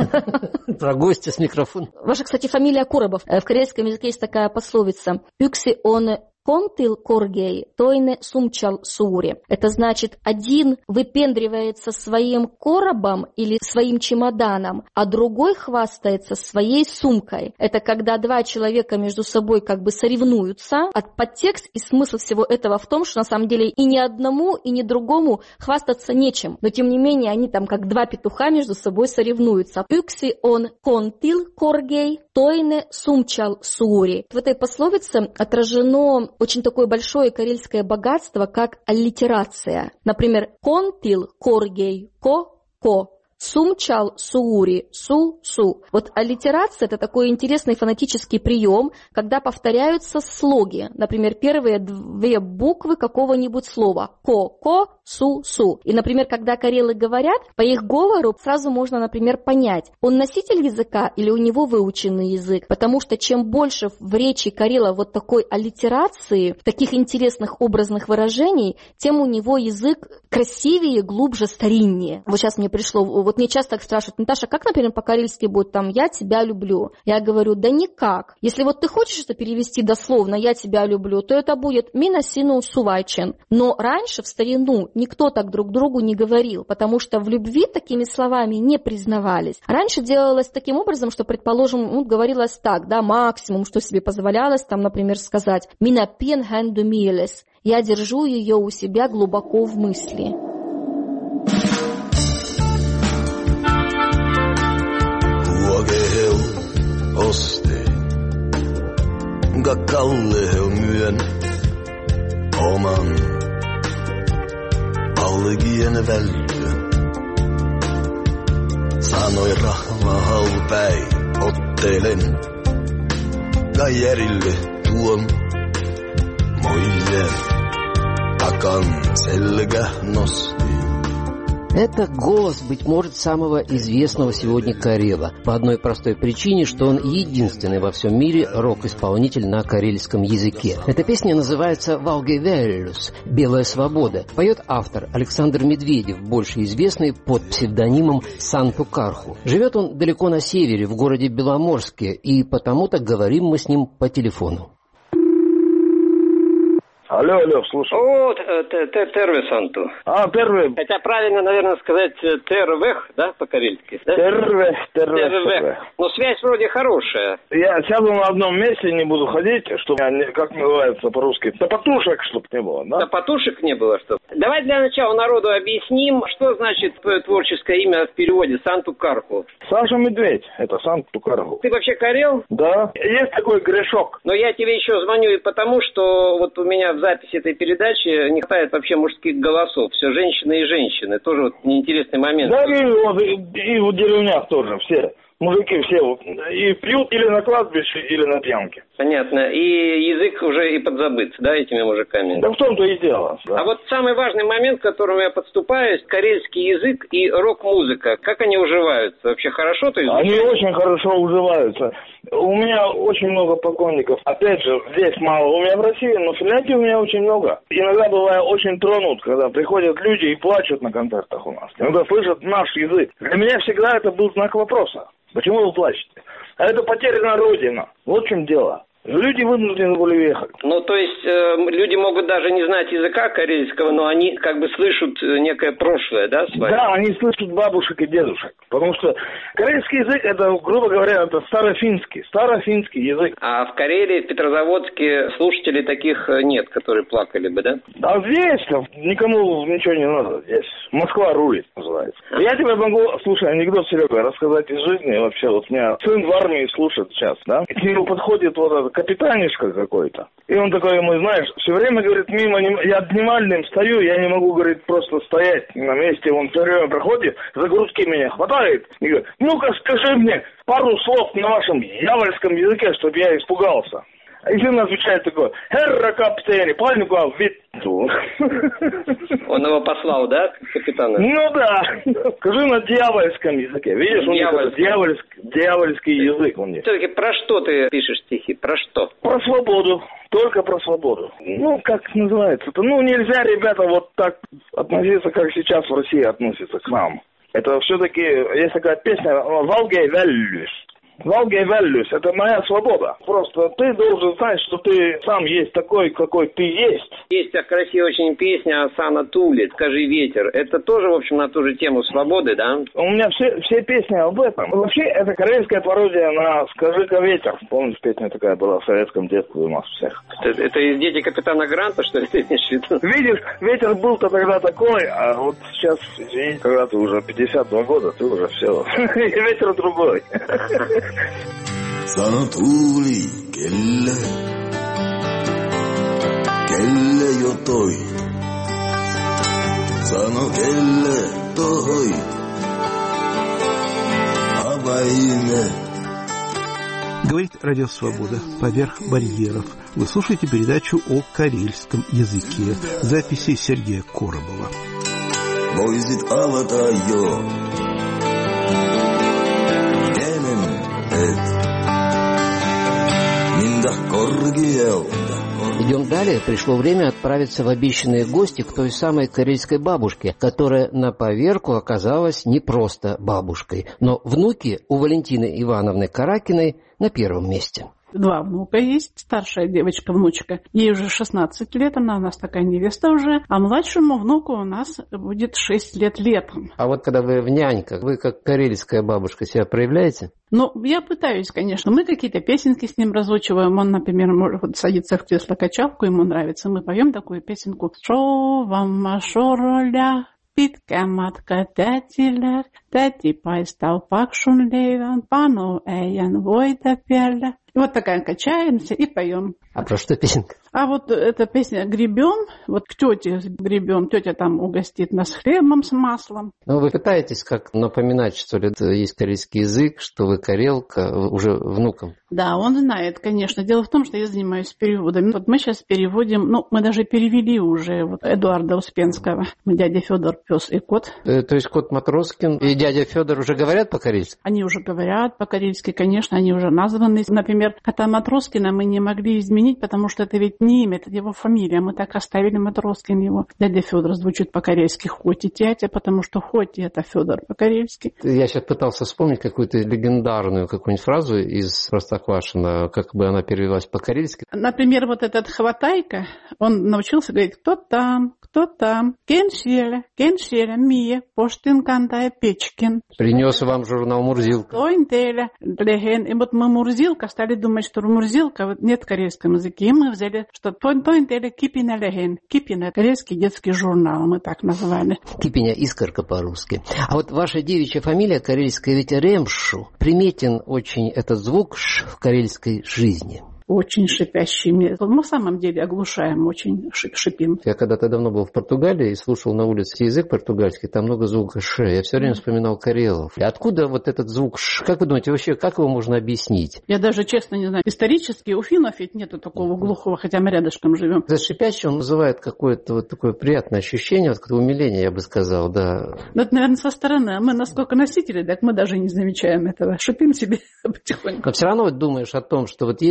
S4: Про гостя с микрофоном.
S2: Ваша, кстати, фамилия Коробов. В карельском языке есть такая пословица. «Юкси он контил коргей, тойне сумчал сури». Это значит, один выпендривается своим коробом или своим чемоданом, а другой хвастается своей сумкой. Это когда два человека между собой как бы соревнуются. А подтекст и смысл всего этого в том, что на самом деле и ни одному, и ни другому хвастаться нечем. Но тем не менее они там как два петуха между собой соревнуются. «Юкси он контил коргей, тойне сумчал сури». В этой пословице отражено очень такое большое карельское богатство, как аллитерация. Например, «контил коргей ко-ко». Сумчал суури, су-су. Вот аллитерация – это такой интересный фонетический прием, когда повторяются слоги. Например, первые две буквы какого-нибудь слова. Ко-ко, су-су. И, например, когда карелы говорят, по их говору сразу можно, например, понять, он носитель языка или у него выученный язык. Потому что чем больше в речи карела вот такой аллитерации, таких интересных образных выражений, тем у него язык красивее, глубже, стариннее. Вот сейчас мне пришло... Вот мне часто так спрашивают: Наташа, как, например, по-карельски будет там «я тебя люблю»? Я говорю: да никак. Если вот ты хочешь это перевести дословно «я тебя люблю», то это будет «мина сину сувайчен». Но раньше, в старину, никто так друг другу не говорил, потому что в любви такими словами не признавались. Раньше делалось таким образом, что, предположим, ну, говорилось так, да, максимум, что себе позволялось, там, например, сказать «мина пен хэнду милес». Я держу ее у себя глубоко в мысли.
S7: Oste, Gakalle myön oman algien vältön. Sanoi rahva halpäin, ottelen Gajerille tuon moisen takan selkä nosti.
S4: Это голос, быть может, самого известного сегодня карела. По одной простой причине, что он единственный во всем мире рок-исполнитель на карельском языке. Эта песня называется «Valgevelus» – «Белая свобода». Поет автор Александр Медведев, больше известный под псевдонимом Санту Карху. Живет он далеко на севере, в городе Беломорске, и потому-то говорим мы с ним по телефону.
S8: Алло, алло, слушай.
S9: О, терве Санту.
S8: А, терве.
S9: Хотя правильно, наверное, сказать тервех, да, по-карельски? Да?
S8: Терве, терве, терве.
S9: Но связь вроде хорошая.
S8: Я сяду на одном месте, не буду ходить, чтобы, как называется по-русски, топотушек, чтобы не было, да?
S9: Топотушек не было, что? Давай для начала народу объясним, что значит твое творческое имя в переводе Санту Карху.
S8: Саша Медведь, это Санту Карху.
S9: Ты вообще карел?
S8: Да. Есть такой грешок.
S9: Но я тебе еще звоню и потому, что вот у меня в записи этой передачи не хватает вообще мужских голосов. Все женщины и женщины. Тоже вот неинтересный момент.
S8: Да, и, вот, и, и в деревнях тоже все. Мужики все и пьют или на кладбище, или на пьянке.
S9: Понятно. И язык уже и подзабыт, да, этими мужиками?
S8: Да в том-то и дело. Да.
S9: А вот самый важный момент, к которому я подступаюсь, карельский язык и рок-музыка. Как они уживаются? Вообще хорошо? То есть...
S8: Они очень хорошо уживаются. У меня очень много поклонников. Опять же, здесь мало у меня в России, но в Финляндии у меня очень много. Иногда бываю очень тронут, когда приходят люди и плачут на концертах у нас. Иногда слышат наш язык. Для меня всегда это был знак вопроса. Почему вы плачете? А это потеряна Родина. Вот в чем дело. Люди вынуждены были ехать.
S9: Ну, то есть э, люди могут даже не знать языка карельского, но они как бы слышат некое прошлое, да, свое?
S8: Да, они слышат бабушек и дедушек. Потому что карельский язык, это, грубо говоря, это старофинский, старофинский язык.
S9: А в Карелии, в Петрозаводске слушателей таких нет, которые плакали бы, да?
S8: А здесь никому ничего не надо. Здесь Москва рулит, называется. Я тебе могу, слушай, анекдот, Серега, рассказать из жизни. Вообще, вот у меня сын в армии слушает сейчас, да? И к нему подходит вот этот капитанишка какой-то. И он такой ему, знаешь, все время, говорит, мимо, я дневальным стою, я не могу, говорит, просто стоять на месте. Он все время проходит, за грудки меня хватает и говорит, ну-ка скажи мне пару слов на вашем дьявольском языке, чтобы я испугался. И сын отвечает такой, «Herra капитан, пальнику витту».
S9: Он его послал, да, капитана?
S8: Ну да. Скажи на дьявольском языке. Видишь, у него дьявольский, дьявольский язык у них.
S9: Все-таки про что ты пишешь стихи? Про что?
S8: Про свободу. Только про свободу. Ну, как называется это? Ну, нельзя, ребята, вот так относиться, как сейчас в России относятся к нам. Это все-таки, есть такая песня «Valgei Vellys». Valgei Vellys — это моя свобода. Просто ты должен знать, что ты сам есть такой, какой ты есть.
S9: Есть красивая очень песня Асана Тулит «Скажи ветер». Это тоже, в общем, на ту же тему свободы, да?
S8: У меня все, все песни об этом. Вообще, это карельская пародия на «Скажи-ка ветер». Помнишь, песня такая была в советском детстве у нас всех.
S9: Это, это из «Дети капитана Гранта», что ли, ты имеешь в виду?
S8: Видишь, ветер был-то тогда такой, а вот сейчас, извини, когда ты уже пятьдесят два года, ты уже все. Ветер другой.
S7: Sano tuuli kelle, kelle jo toi. Sano kelle toi, avaime.
S1: Говорит Радио Свобода поверх барьеров. Вы слушаете передачу о карельском языке. Записи Сергея Коробова.
S7: Voisit avata jo.
S4: Идем далее. Пришло время отправиться в обещанные гости к той самой карельской бабушке, которая на поверку оказалась не просто бабушкой, но внуки у Валентины Ивановны Каракиной на первом месте.
S5: Два внука есть, старшая девочка, внучка, ей уже шестнадцать лет, она у нас такая невеста уже, а младшему внуку у нас будет шесть лет летом.
S4: А вот когда вы в няньках, вы как карельская бабушка себя проявляете?
S5: Ну, я пытаюсь, конечно. Мы какие-то песенки с ним разучиваем. Он, например, может садиться в кресло-качалку, ему нравится. Мы поем такую песенку. «Шо вам машороля?» Pitkä matka tätillä, täti paistaa paksun leivän, pano äijän voita päällä. И вот такая качаемся и поем.
S4: А про что песенка?
S5: А вот эта песня «Гребем», вот к тете гребем, тетя там угостит нас хлебом с маслом.
S4: Ну, вы пытаетесь как напоминать, что ли, это есть карельский язык, что вы карелка уже внукам?
S5: Да, он знает, конечно. Дело в том, что я занимаюсь переводами. Вот мы сейчас переводим, ну, мы даже перевели уже вот Эдуарда Успенского. Дядя Федор, пес и кот.
S4: Э, то есть кот Матроскин и дядя Федор уже говорят по-карельски?
S5: Они уже говорят по-карельски, конечно, они уже названы. Например, кота Матроскина мы не могли изменить, потому что это ведь не имя, это его фамилия. Мы так оставили Матроскин его. Дядя Федор звучит по-карельски хоть и тятя, потому что хоть и это Федор по-карельски.
S4: Я сейчас пытался вспомнить какую-то легендарную какую-нибудь фразу из Простоквашино, как бы она перевелась по-карельски.
S5: Например, вот этот хватайка, он научился говорить «кто там?», «кто там?», «Кеншеля?», «Кеншеля?», «Мия?», «Поштин Кантая Печкин».
S4: Принес вам журнал «Мурзилка».
S5: «Тойнтеля», «Леген». И вот мы «Мурзилка» стали думать, что «Мурзилка» вот нет в карельском языке. И мы взяли, что «Тойнтеля Кипина Леген». Кипина – карельский детский журнал, мы так назвали.
S4: Кипиня – искорка по-русски. А вот ваша девичья фамилия карельская ведь Ремшу. Приметен очень этот звук «ш» в карельской жизни.
S5: Очень шипящий. Мы в самом деле оглушаем, очень шипим.
S4: Я когда-то давно был в Португалии и слушал на улице язык португальский, там много звука «ш». Я все время вспоминал карелов. И откуда вот этот звук «ш»? Как вы думаете, вообще, как его можно объяснить?
S5: Я даже, честно, не знаю. Исторически у финнов ведь нету такого глухого, хотя мы рядышком живем.
S4: За шипящий он вызывает какое-то вот такое приятное ощущение, вот какое-то умиление, я бы сказал, да.
S5: Ну, это, наверное, со стороны. А мы насколько носители, так мы даже не замечаем этого. Шипим себе потихоньку.
S4: Но все равно вот думаешь о том, что вот есть же какие-то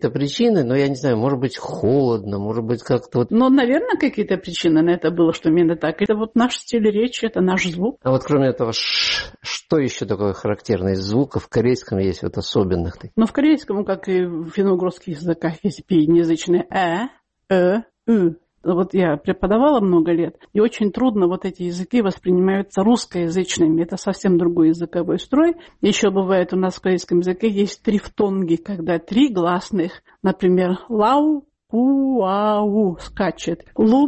S4: какие-то причины, но я не знаю, может быть, холодно, может быть, как-то вот...
S10: Ну, наверное, какие-то причины на это было, что именно так. Это вот наш стиль речи, это наш звук.
S4: А вот кроме этого, что еще такое характерное из звуков в корейском есть вот особенных?
S10: Ну, в корейском, как и в финно-угорских языках, есть пиенязычные «э», «э», «ы». Вот я преподавала много лет, и очень трудно вот эти языки воспринимаются русскоязычными. Это совсем другой языковой строй. Еще бывает у нас в корейском языке есть трифтонги, когда три гласных, например, лау, пуау скачет,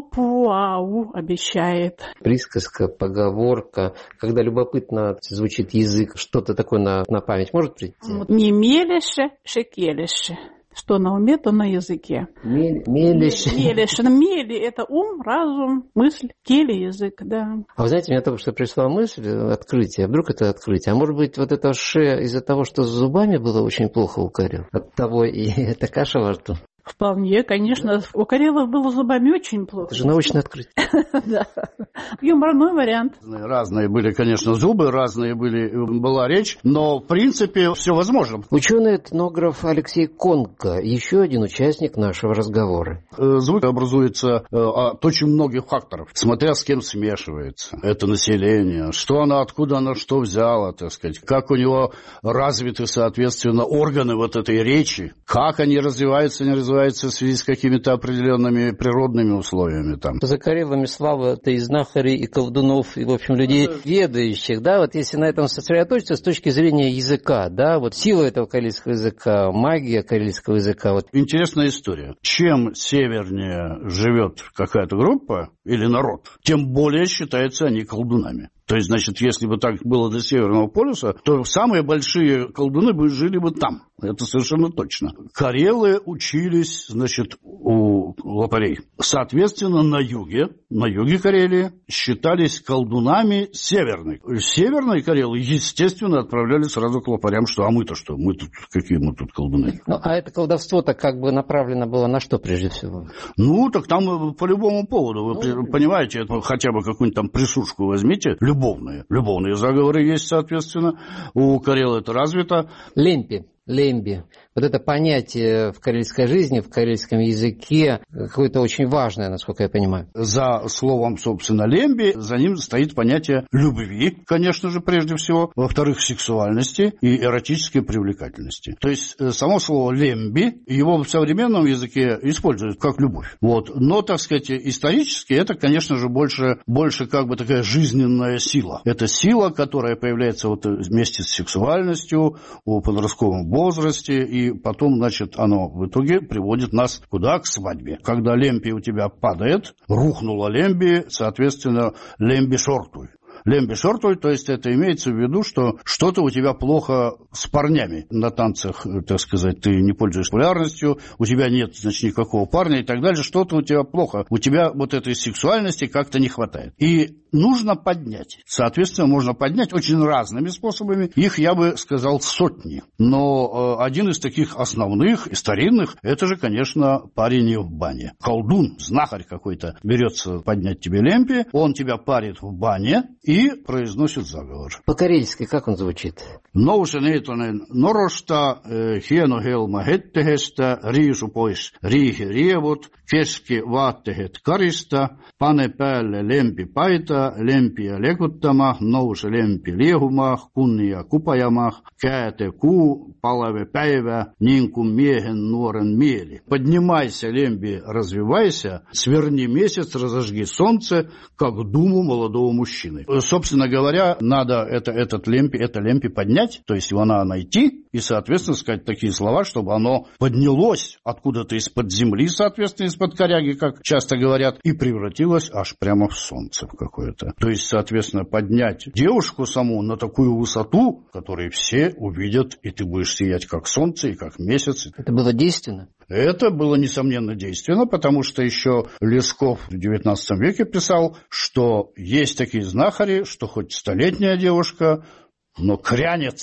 S10: лупуау обещает.
S4: Присказка, поговорка, когда любопытно звучит язык, что-то такое на, на память может прийти?
S10: Вот, не мелеше, шекелеше. Что на уме, то на языке.
S4: Мелеше.
S10: Мелеше. Мели – это ум, разум, мысль, келе, язык, да.
S4: А вы знаете, мне только что пришла мысль, открытие. Вдруг это открытие? А может быть, вот это ше из-за того, что с зубами было очень плохо у карел? От того и эта каша во рту?
S10: Вполне, конечно. У карелов было зубами очень плохо.
S4: Это же научное открытие.
S10: Да. Юморной вариант.
S11: Разные были, конечно, зубы, разные были, была речь, но, в принципе, все возможно.
S4: Ученый-этнограф Алексей Конко, еще один участник нашего разговора.
S11: Звук образуется от очень многих факторов, смотря с кем смешивается. Это население, что оно, откуда оно что взяло, так сказать, как у него развиты, соответственно, органы вот этой речи, как они развиваются, не развиваются в связи с какими-то определенными природными условиями там.
S4: За карелами слава это и знахарей, и колдунов, и, в общем, людей ведающих, да, вот если на этом сосредоточиться с точки зрения языка, да, вот сила этого карельского языка, магия карельского языка. Вот.
S11: Интересная история. Чем севернее живет какая-то группа или народ, тем более считаются они колдунами. То есть, значит, если бы так было до Северного полюса, то самые большие колдуны бы жили бы там. Это совершенно точно. Карелы учились, значит, у лопарей. Соответственно, на юге, на юге Карелии считались колдунами северной. Северные карелы, естественно, отправляли сразу к лопарям, что а мы-то что? Мы тут, какие мы тут колдуны?
S4: Ну, а это колдовство-то как бы направлено было на что прежде всего?
S11: Ну, так там по любому поводу. Вы ну, понимаете, это хотя бы какую-нибудь там присушку возьмите, любовные. Любовные заговоры есть, соответственно. У карел это развито.
S4: Лемпи. Лемби. Вот это понятие в карельской жизни, в карельском языке какое-то очень важное, насколько я понимаю.
S11: За словом, собственно, лемби, за ним стоит понятие любви, конечно же, прежде всего. Во-вторых, сексуальности и эротической привлекательности. То есть само слово лемби, его в современном языке используют как любовь. Вот. Но, так сказать, исторически это, конечно же, больше, больше как бы такая жизненная сила. Это сила, которая появляется вот вместе с сексуальностью, у подростковом возрасте, и потом, значит, оно в итоге приводит нас куда? К свадьбе. Когда лемби у тебя падает, рухнула лемби, соответственно, лемби шортуй. Лемби шортуй, то есть это имеется в виду, что что-то у тебя плохо с парнями. На танцах, так сказать, ты не пользуешься популярностью, у тебя нет, значит, никакого парня и так далее, что-то у тебя плохо. У тебя вот этой сексуальности как-то не хватает. И нужно поднять. Соответственно, можно поднять очень разными способами. Их, я бы сказал, сотни. Но э, один из таких основных и старинных, это же, конечно, парение в бане. Колдун, знахарь какой-то берется поднять тебе лемпи, он тебя парит в бане и произносит заговор.
S4: По-карельски как он звучит?
S11: Nouseniitoinen norosta, hieno helma hettehestä, riisu pois riihi rievut, keski vaattehet karista, pane päälle lempi paita, lempiä lekuttama, nouse lempi liehuma, kunnia kupajama, kääte kuu, palave päivä, niin kuin miehen nuoren mieli. Поднимайся, лемби, развивайся, сверни месяц, разожги солнце, как думу молодого мужчины. Собственно говоря, надо это, этот лемпи, это лемпи поднять, то есть его надо найти и, соответственно, сказать такие слова, чтобы оно поднялось откуда-то из-под земли, соответственно, из-под коряги, как часто говорят, и превратилось аж прямо в солнце в какое-то. То есть, соответственно, поднять девушку саму на такую высоту, которую все увидят, и ты будешь сиять как солнце и как месяц.
S4: Это было действенно?
S11: Это было, несомненно, действенно, потому что еще Лесков в девятнадцатом веке писал, что есть такие знахари, что хоть столетняя девушка, но крянется,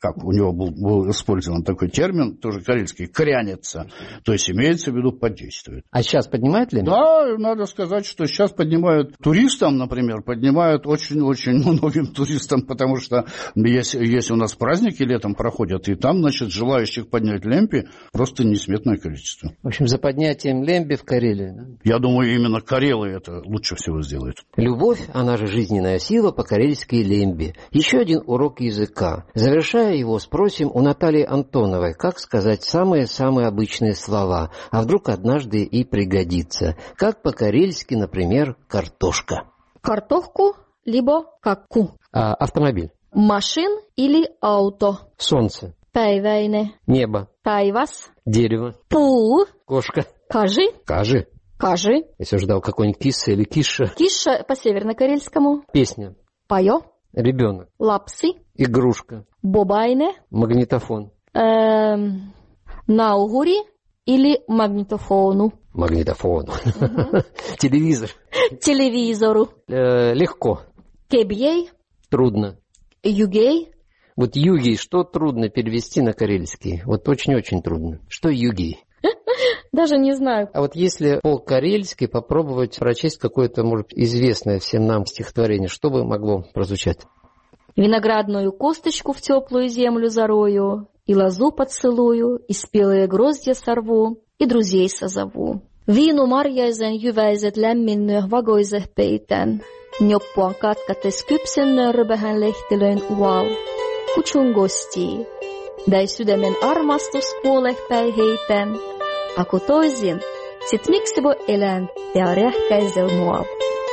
S11: как у него был, был использован такой термин, тоже карельский, крянется, то есть имеется в виду подействует.
S4: А сейчас поднимают ли?
S11: Да, надо сказать, что сейчас поднимают туристам, например, поднимают очень-очень многим туристам, потому что есть, есть у нас праздники летом проходят, и там, значит, желающих поднять лемби просто несметное количество.
S4: В общем, за поднятием лемби в Карелии. Да?
S11: Я думаю, именно карелы это лучше всего сделают.
S4: Любовь, она же жизненная сила, по-карельски лемби. Еще один урок языка. Завершая его, спросим у Натальи Антоновой, как сказать самые-самые обычные слова, а вдруг однажды и пригодится. Как по-карельски, например, картошка.
S2: Картохку, либо какку.
S4: А, автомобиль.
S2: Машин или ауто.
S4: Солнце.
S2: Päiväinen.
S4: Небо.
S2: Päivas.
S4: Дерево.
S2: Пuu.
S4: Кошка.
S2: Кажи.
S4: Кажи.
S2: Кажи.
S4: Я все ждал какой-нибудь кисса или киша.
S2: Киша по-северно-карельскому.
S4: Песня.
S2: Пайо.
S4: Ребенок.
S2: Лапси.
S4: Игрушка.
S2: Бобайне.
S4: Магнитофон.
S2: Эм, наугури или магнитофону.
S4: Магнитофон. Телевизор.
S2: Телевизору.
S4: Легко.
S2: Кебьей.
S4: Трудно.
S2: Югей.
S4: Вот югей, что трудно перевести на карельский? Вот очень-очень трудно. Что югей?
S2: Даже не знаю.
S4: А вот если по-карельски попробовать прочесть какое-то, может, известное всем нам стихотворение, что бы могло прозвучать?
S2: Виноградную косточку в теплую землю зарою, и лозу поцелую, и спелые гроздья сорву, и друзей созову. Viinu marjaisen jyväiset lämminnyö vagoiseh peitän, njoppuan katkates kypsen nörbehän lehtilöin uau. Kutsun gostii, dai sydämen armastus puolehpäin heitän, aku toisin, sit miksi voi elän ja rähkäisel muav.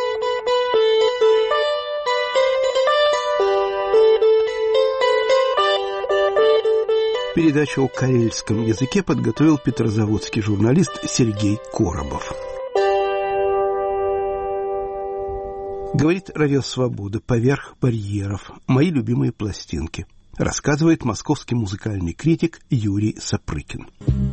S1: Передачу о карельском языке подготовил петрозаводский журналист Сергей Коробов. Говорит Радио Свобода поверх барьеров. Мои любимые пластинки. Рассказывает московский музыкальный критик Юрий Сапрыкин.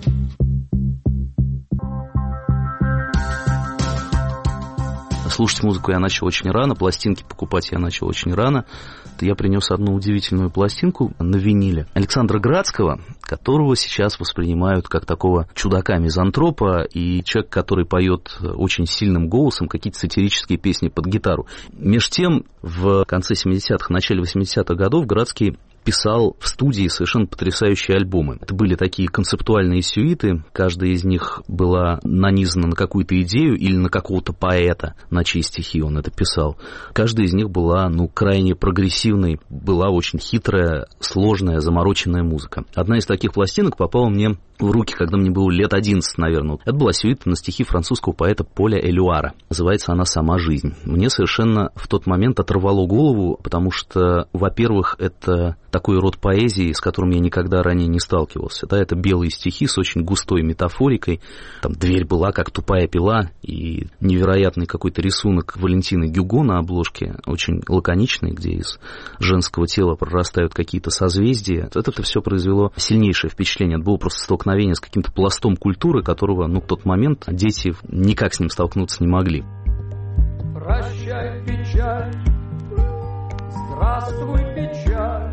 S12: Слушать музыку я начал очень рано, пластинки покупать я начал очень рано. Я принес одну удивительную пластинку на виниле Александра Градского, которого сейчас воспринимают как такого чудака-мизантропа и человек, который поет очень сильным голосом какие-то сатирические песни под гитару. Меж тем, в конце семидесятых, начале восьмидесятых годов Градский писал в студии совершенно потрясающие альбомы. Это были такие концептуальные сюиты, каждая из них была нанизана на какую-то идею или на какого-то поэта, на чьи стихи он это писал. Каждая из них была, ну, крайне прогрессивной, была очень хитрая, сложная, замороченная музыка. Одна из таких пластинок попала мне в руки, когда мне было лет одиннадцать, наверное. Это была сюита на стихи французского поэта Поля Элюара. Называется она «Сама жизнь». Мне совершенно в тот момент оторвало голову, потому что, во-первых, это такой род поэзии, с которым я никогда ранее не сталкивался. Да, это белые стихи с очень густой метафорикой. Там дверь была, как тупая пила, и невероятный какой-то рисунок Валентины Гюго на обложке, очень лаконичный, где из женского тела прорастают какие-то созвездия. Это все произвело сильнейшее впечатление. Это было просто столкновение с каким-то пластом культуры, которого, ну, в тот момент дети никак с ним столкнуться не могли.
S13: Прощай, печаль, здравствуй, печаль.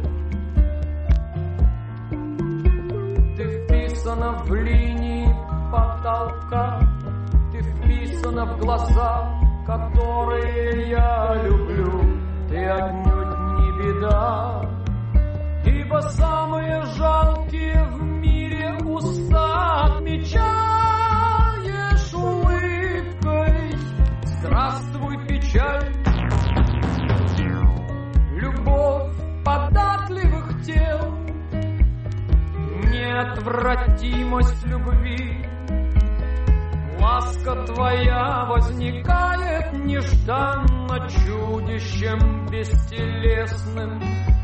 S13: Ты вписана в линии потолка, ты вписана в глаза, которые я люблю. Ты отнюдь не беда, ибо самые жалкие в мире уста отмечаешь улыбкой. Здравствуй, печаль, любовь податливых тел, неотвратимость любви. Ласка твоя возникает нежданно чудищем бестелесным,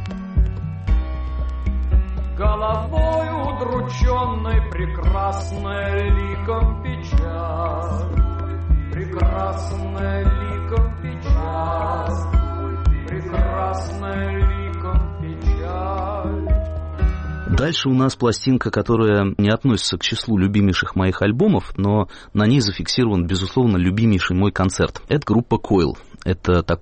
S13: головой удрученной прекрасная ликом печаль, прекрасная ликом печаль, прекрасная ликом печаль.
S12: Дальше у нас пластинка, которая не относится к числу любимейших моих альбомов, но на ней зафиксирован, безусловно, любимейший мой концерт. Это группа Coil. Это такой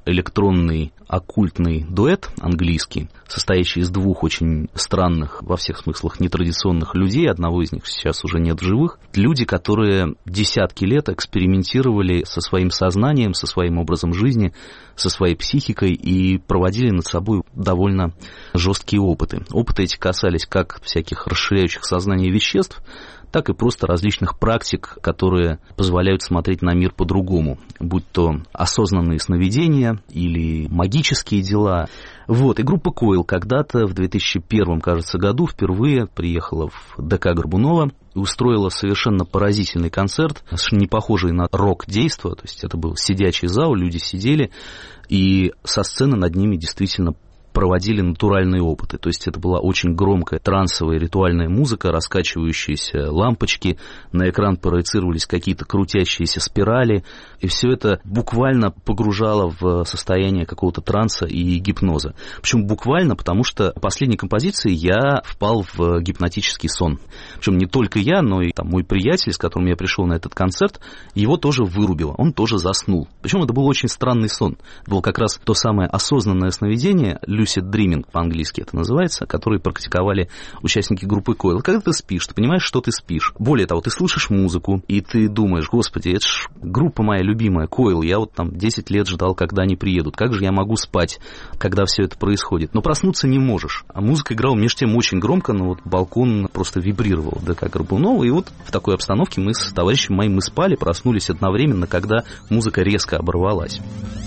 S12: электронный оккультный дуэт английский, состоящий из двух очень странных, во всех смыслах нетрадиционных людей, одного из них сейчас уже нет в живых, люди, которые десятки лет экспериментировали со своим сознанием, со своим образом жизни, со своей психикой и проводили над собой довольно жесткие опыты. Опыты эти касались как всяких расширяющих сознание веществ, так и просто различных практик, которые позволяют смотреть на мир по-другому, будь то осознанные сновидения или магические дела. Вот, и группа Coil когда-то в две тысячи первом, кажется, году впервые приехала в ДК Горбунова и устроила совершенно поразительный концерт, не похожий на рок-действо, то есть это был сидячий зал, люди сидели, и со сцены над ними действительно проводили натуральные опыты. То есть это была очень громкая трансовая ритуальная музыка, раскачивающиеся лампочки, на экран проецировались какие-то крутящиеся спирали, и все это буквально погружало в состояние какого-то транса и гипноза. Причем буквально, потому что в последней композиции я впал в гипнотический сон. Причем не только я, но и там, мой приятель, с которым я пришел на этот концерт, его тоже вырубило, он тоже заснул. Причем это был очень странный сон. Это было как раз то самое осознанное сновидение, lucid dreaming по-английски это называется, которые практиковали участники группы Coil. Когда ты спишь, ты понимаешь, что ты спишь. Более того, ты слышишь музыку, и ты думаешь, господи, это ж группа моя любимая, Coil, я вот там десять лет ждал, когда они приедут. Как же я могу спать, когда все это происходит? Но проснуться не можешь. А музыка играла между тем очень громко, но вот балкон просто вибрировал, да, как Горбунова. И вот в такой обстановке мы с товарищем моим мы спали, проснулись одновременно, когда музыка резко оборвалась.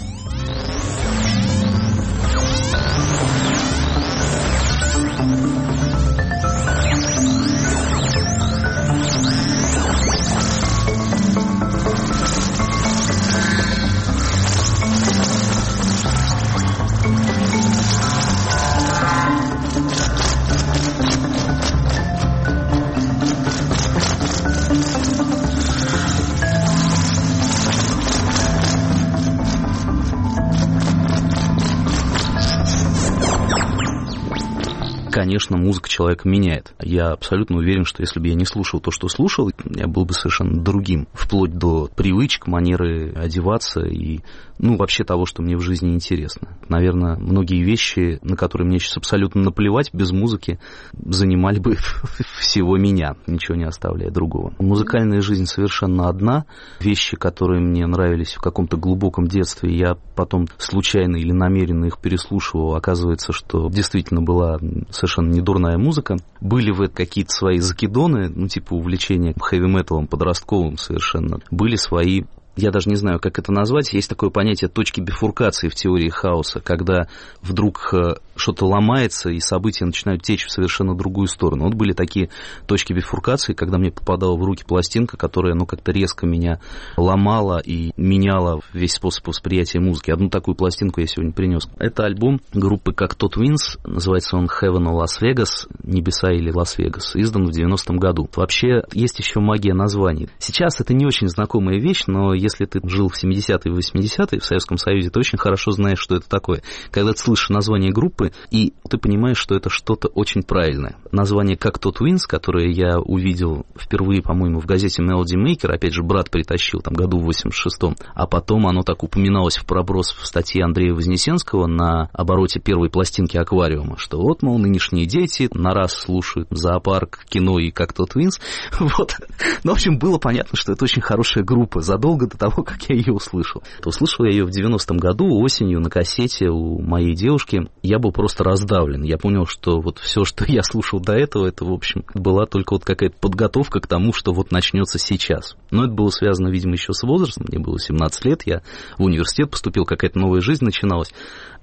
S12: Конечно, музыка человека меняет. Я абсолютно уверен, что если бы я не слушал то, что слушал, я был бы совершенно другим. Вплоть до привычек, манеры одеваться и, ну, вообще того, что мне в жизни интересно. Наверное, многие вещи, на которые мне сейчас абсолютно наплевать, без музыки занимали бы всего меня, ничего не оставляя другого. Музыкальная жизнь совершенно одна. Вещи, которые мне нравились в каком-то глубоком детстве, я потом случайно или намеренно их переслушивал. Оказывается, что действительно была совершенно недурная музыка. Были в это какие-то свои закидоны, ну, типа увлечения хэви-металом подростковым совершенно. Были свои... Я даже не знаю, как это назвать. Есть такое понятие точки бифуркации в теории хаоса, когда вдруг что-то ломается, и события начинают течь в совершенно другую сторону. Вот были такие точки бифуркации, когда мне попадала в руки пластинка, которая, ну, как-то резко меня ломала и меняла весь способ восприятия музыки. Одну такую пластинку я сегодня принес. Это альбом группы Cocteau Twins, называется он Heaven or Las Vegas, Небеса или Лас-Вегас, издан в девяностом году. Вообще, есть еще магия названий. Сейчас это не очень знакомая вещь, но если ты жил в семидесятые и восьмидесятые в Советском Союзе, ты очень хорошо знаешь, что это такое. Когда ты слышишь название группы, и ты понимаешь, что это что-то очень правильное. Название Cocteau Twins, которое я увидел впервые, по-моему, в газете Melody Maker, опять же, брат притащил, там, году в восемьдесят шестом, а потом оно так упоминалось в проброс в статье Андрея Вознесенского на обороте первой пластинки «Аквариума», что вот, мол, нынешние дети на раз слушают зоопарк, кино и Cocteau Twins. Вот. Ну, в общем, было понятно, что это очень хорошая группа, задолго до того, как я ее услышал. Услышал я ее в девяностом году осенью на кассете у моей девушки. Я был просто раздавлен. Я понял, что вот все, что я слушал до этого, это, в общем, была только вот какая-то подготовка к тому, что вот начнется сейчас. Но это было связано, видимо, еще с возрастом. Мне было семнадцать лет, я в университет поступил, какая-то новая жизнь начиналась.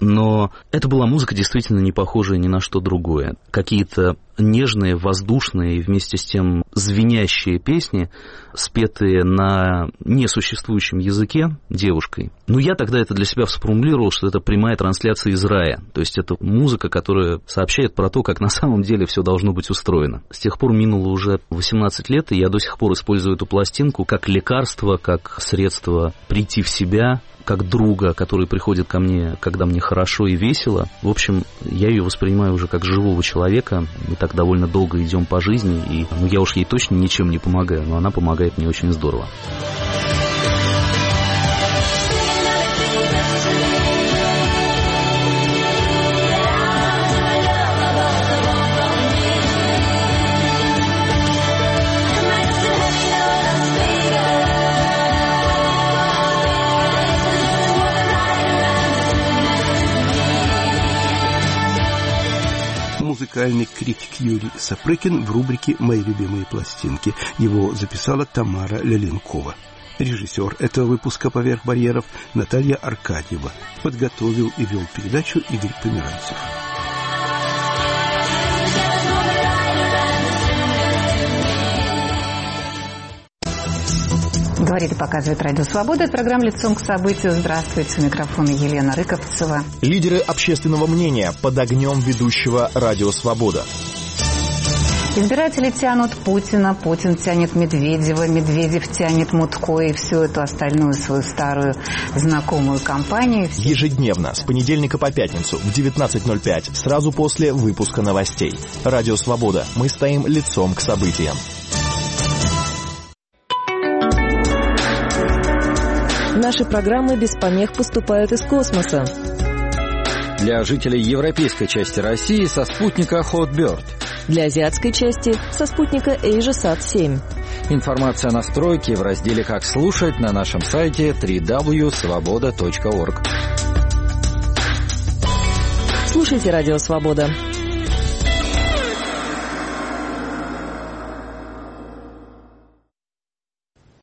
S12: Но это была музыка действительно не похожая ни на что другое. Какие-то нежные, воздушные и вместе с тем звенящие песни, спетые на несуществующем языке девушкой. Ну, я тогда это для себя сформулировал, что это прямая трансляция из рая. То есть это музыка, которая сообщает про то, как на самом деле все должно быть устроено. С тех пор минуло уже восемнадцать лет, и я до сих пор использую эту пластинку как лекарство, как средство прийти в себя, как друга, который приходит ко мне, когда мне хорошо и весело. В общем, я ее воспринимаю уже как живого человека. Мы так довольно долго идем по жизни, и ну, я уж ей точно ничем не помогаю, но она помогает мне очень здорово.
S1: музыкальный критик Юрий Сапрыкин в рубрике «Мои любимые пластинки». Его записала Тамара Леленкова. Режиссер этого выпуска «Поверх барьеров» Наталья Аркадьева. Подготовил и вел передачу Игорь Померанцев.
S14: Говорит и показывает Радио Свобода. Это программа «Лицом к событию». Здравствуйте. У микрофона Елена Рыковцева.
S15: Лидеры общественного мнения под огнем ведущего Радио Свобода.
S14: Избиратели тянут Путина, Путин тянет Медведева, Медведев тянет Мутко и всю эту остальную свою старую знакомую компанию.
S15: Ежедневно, с понедельника по пятницу в девятнадцать ноль пять, сразу после выпуска новостей. Радио Свобода. Мы стоим лицом к событиям.
S16: Наши программы без помех поступают из космоса.
S17: Для жителей европейской части России со спутника Hotbird.
S16: Для азиатской части со спутника AsiaSat семь.
S17: Информация о настройке в разделе «Как слушать» на нашем сайте дабл-ю дабл ю дабл ю точка свобода точка орг.
S16: Слушайте Радио Свобода.